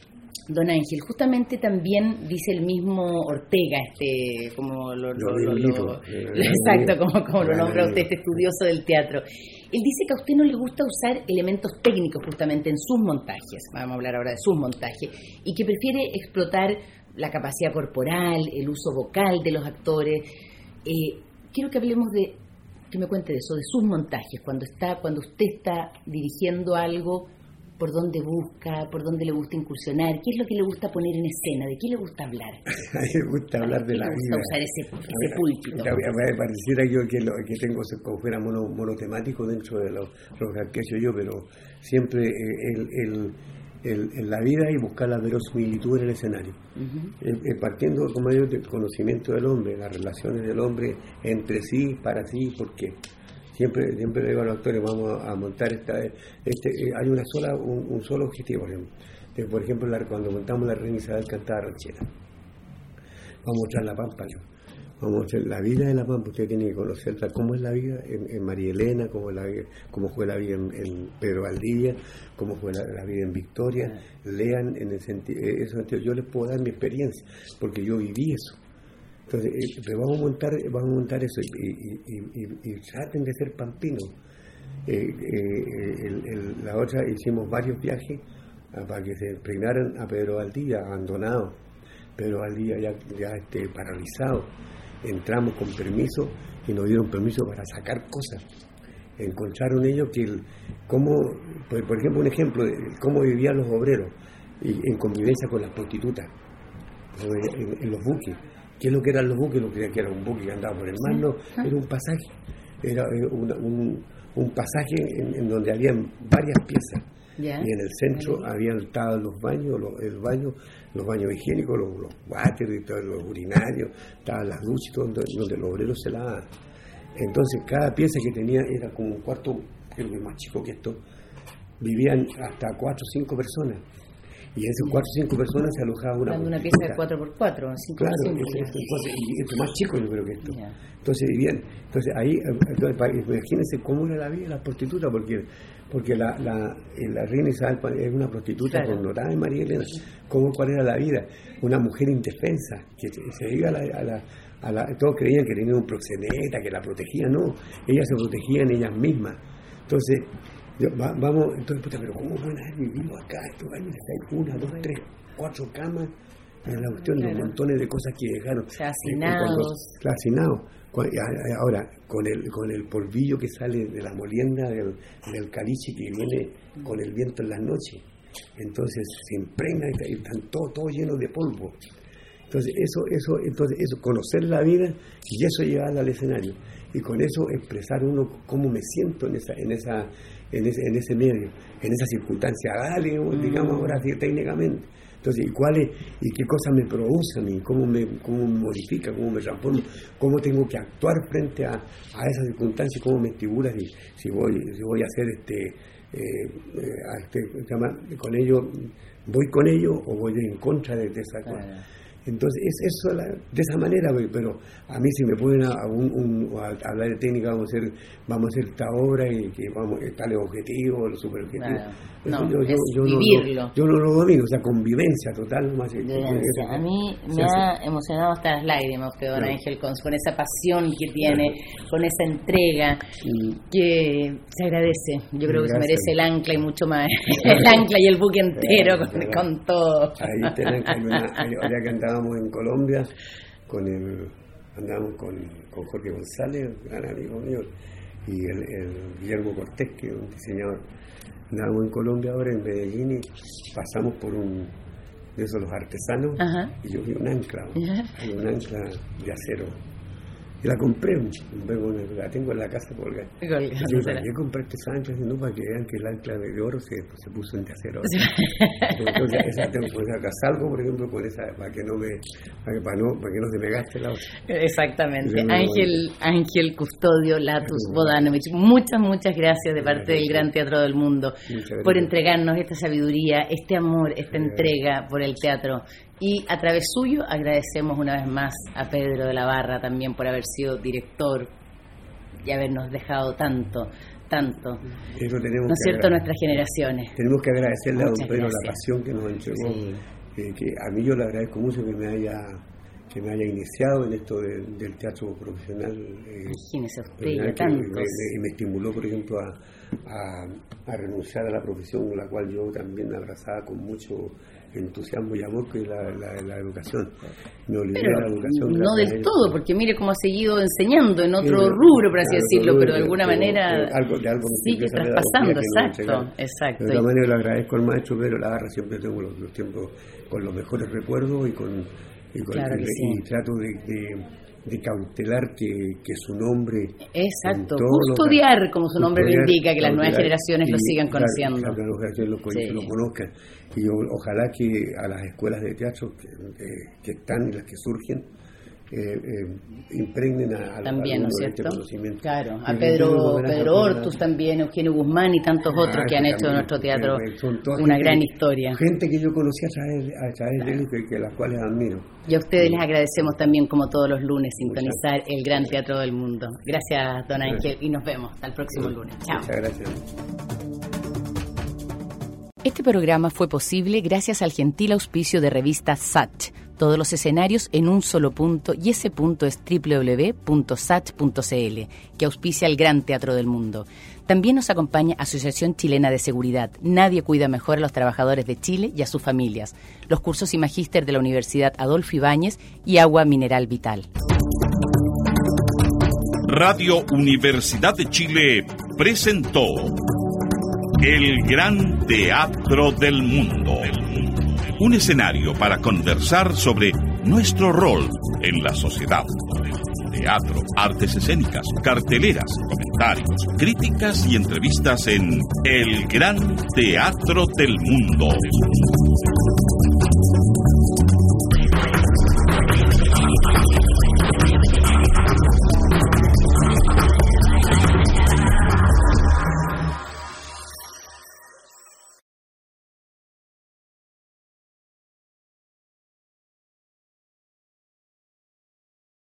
Don Ángel, justamente también dice el mismo Ortega, este, como lo, lo, lo, lo, lo exacto, como, como lo nombra usted, este estudioso del teatro. Él dice que a usted no le gusta usar elementos técnicos justamente en sus montajes, vamos a hablar ahora de sus montajes, y que prefiere explotar la capacidad corporal, el uso vocal de los actores. Eh, quiero que hablemos de, que me cuente de eso, de sus montajes, cuando está, cuando usted está dirigiendo algo, por dónde busca, por dónde le gusta incursionar, qué es lo que le gusta poner en escena, de qué le gusta hablar. A mí me gusta hablar de la vida. Me gusta usar ese, ese púlpito. Me pareciera yo que, lo, que tengo como fuera mono, monotemático dentro de lo, lo que he hecho yo, pero siempre el, el, el, el, la vida y buscar la verosimilitud en el escenario. Uh-huh. eh, partiendo, como digo, del conocimiento del hombre, las relaciones del hombre entre sí, para sí, ¿por qué? Siempre, siempre le digo a los actores, vamos a montar esta, este, eh, hay una sola, un, un solo objetivo. De, por ejemplo, la, cuando montamos la Reina Isabel cantaba ranchera, vamos a mostrar la Pampa, yo. Vamos a mostrar la vida de la Pampa. Usted tiene que conocerla, cómo es la vida en, en María Elena, cómo, es la vida, cómo fue la vida en, en Pedro Valdivia, cómo fue la, la vida en Victoria. Lean en el sentido, eso, yo les puedo dar mi experiencia, porque yo viví eso. Entonces, eh, pero vamos a montar, vamos a montar eso y, y, y, y, y traten de ser pampinos. Eh, eh, el, el, la otra hicimos varios viajes a, para que se impregnaran a Pedro Valdivia, abandonado. Pedro Valdivia ya, ya este, paralizado. Entramos con permiso y nos dieron permiso para sacar cosas. Encontraron ellos que, el, cómo, por, por ejemplo, un ejemplo de cómo vivían los obreros y, en convivencia con las prostitutas en, en los buques. ¿Qué es lo que eran los buques? Lo que era un buque que andaba por el mar, no, era un pasaje, era una, un, un pasaje en, en donde había varias piezas, yeah. Y en el centro yeah. habían estado los baños, los, el baño, los baños higiénicos, los, los váteres, los urinarios, estaban las duchas, donde, donde los obreros se lavaban. Entonces cada pieza que tenía era como un cuarto, creo que más chico que esto, vivían hasta cuatro o cinco personas. Y en esos cuatro o cinco personas se alojaba una una pieza de cuatro por cuatro, cinco claro, por cinco. Claro, y esto es más chico yo creo que esto. Yeah. Entonces vivían, entonces ahí, entonces, imagínense cómo era la vida de las prostitutas, porque porque la la, la Reina Isabel es una prostituta claro. connotada en María Elena. ¿Cómo, cuál era la vida? Una mujer indefensa, que se iba a la, a la, a la... Todos creían que tenía un proxeneta, que la protegía, no. Ellas se protegían ellas mismas. Entonces... Yo, va, vamos, entonces, puta, pero ¿cómo van a haber vivido acá estos años? Hay una, dos, tres, cuatro camas, en la cuestión de claro. los montones de cosas que dejaron. Hacinados. Hacinados. Ahora, con el con el polvillo que sale de la molienda del, del caliche que viene con el viento en las noches. Entonces se impregna y están todos todo llenos de polvo. Entonces, eso, eso, entonces, eso, conocer la vida y eso llevarla al escenario. Y con eso expresar uno cómo me siento en esa, en esa, en ese, en ese medio, en esa circunstancia, dale, digamos ahora así técnicamente. Entonces, ¿y cuáles y qué cosas me producen y cómo me, cómo me modifica, cómo me transforma, cómo tengo que actuar frente a, a esas circunstancias, cómo me figuras si, si voy, si voy a hacer este, eh, a este, con ello, voy con ello o voy en contra de, de esa cosa. Entonces, es eso la, de esa manera, pero a mí si me pueden a, a un, un, a hablar de técnica, vamos a hacer vamos a hacer esta obra y que vamos tales objetivos, los super objetivos. Claro. No, yo, yo, yo, vivirlo. No, yo no lo domino, o sea, convivencia total. Más Vivencia. A mí me ha emocionado hasta las lágrimas usted, don claro. Ángel, con, con esa pasión que tiene, claro. con esa entrega, sí. que se agradece. Yo creo que Gracias. se merece el ancla y mucho más. El ancla y el buque entero, claro, con, claro. con todo. Ahí tenés que hay una, hay, ahora que andábamos en Colombia, con el, andábamos con, con Jorge González, gran amigo mío, y el, el Guillermo Cortés, que es un diseñador. Andábamos en Colombia ahora, en Medellín, y pasamos por un de esos los artesanos, Ajá. y yo vi un ancla, hay un ancla de acero. Y la compré, la tengo en la casa colgada. Yo ¿para qué compré este ancla? No, para que vean que el ancla de oro se, se puso en de acero. Entonces, esa tengo que acá salgo, por ejemplo, con esa, para que no me, para que, para no, para que no se me gaste la otra. Exactamente. Ángel, Ángel Custodio Latus Bodanovich, muchas, muchas gracias de parte del Gran Teatro del Mundo por entregarnos esta sabiduría, este amor, esta entrega por el teatro. Y a través suyo agradecemos una vez más a Pedro de la Barra también por haber sido director y habernos dejado tanto, tanto, Eso tenemos ¿no es cierto?, nuestras generaciones. Tenemos que agradecerle Muchas a don Pedro gracias. la pasión que nos entregó. Sí. eh, que a mí yo le agradezco mucho que me haya que me haya iniciado en esto de, del teatro profesional. Eh, Imagínese usted, y me, tantos. me, me estimuló, por ejemplo, a, a, a renunciar a la profesión, la cual yo también abrazaba con mucho entusiasmo y amor, que es la, la, la educación. Me olvidé pero de la educación. No del él, todo, porque mire cómo ha seguido enseñando en otro sí, rubro, por así claro, decirlo, pero de pero, alguna pero, manera pero algo, de algo sigue traspasando, exacto, no exacto. De todas maneras le agradezco al maestro Pedro Lagarra, siempre tengo los, los tiempos con los mejores recuerdos y con y, con, claro y, sí. y trato de, de, de cautelar que, que su nombre, exacto, custodiar los, como su nombre lo indica, que las nuevas generaciones y, lo sigan conociendo, claro, que las nuevas generaciones lo, sí. lo conozcan, y yo, ojalá que a las escuelas de teatro que, eh, que están y las que surgen eh, eh, impregnen a, a también, ¿no es este cierto? conocimiento. Claro, a Pedro, Pedro Hortus también, Eugenio Guzmán y tantos ah, otros que han hecho de nuestro teatro una gente, gran historia. Gente que yo conocí a través, a través claro. de él, que, que las cuales admiro. Y a ustedes sí. les agradecemos también, como todos los lunes, sintonizar Muchas. el Gran Teatro del Mundo. Gracias, don Ángel, gracias. y nos vemos hasta el próximo sí. lunes. Chao. Muchas gracias. Este programa fue posible gracias al gentil auspicio de revista Sach. Todos los escenarios en un solo punto, y ese punto es doble u doble u doble u punto sach punto c l, que auspicia el Gran Teatro del Mundo. También nos acompaña Asociación Chilena de Seguridad. Nadie cuida mejor a los trabajadores de Chile y a sus familias. Los cursos y magíster de la Universidad Adolfo Ibáñez y Agua Mineral Vital. Radio Universidad de Chile presentó El Gran Teatro del Mundo. Un escenario para conversar sobre nuestro rol en la sociedad. Teatro, artes escénicas, carteleras, comentarios, críticas y entrevistas en El Gran Teatro del Mundo.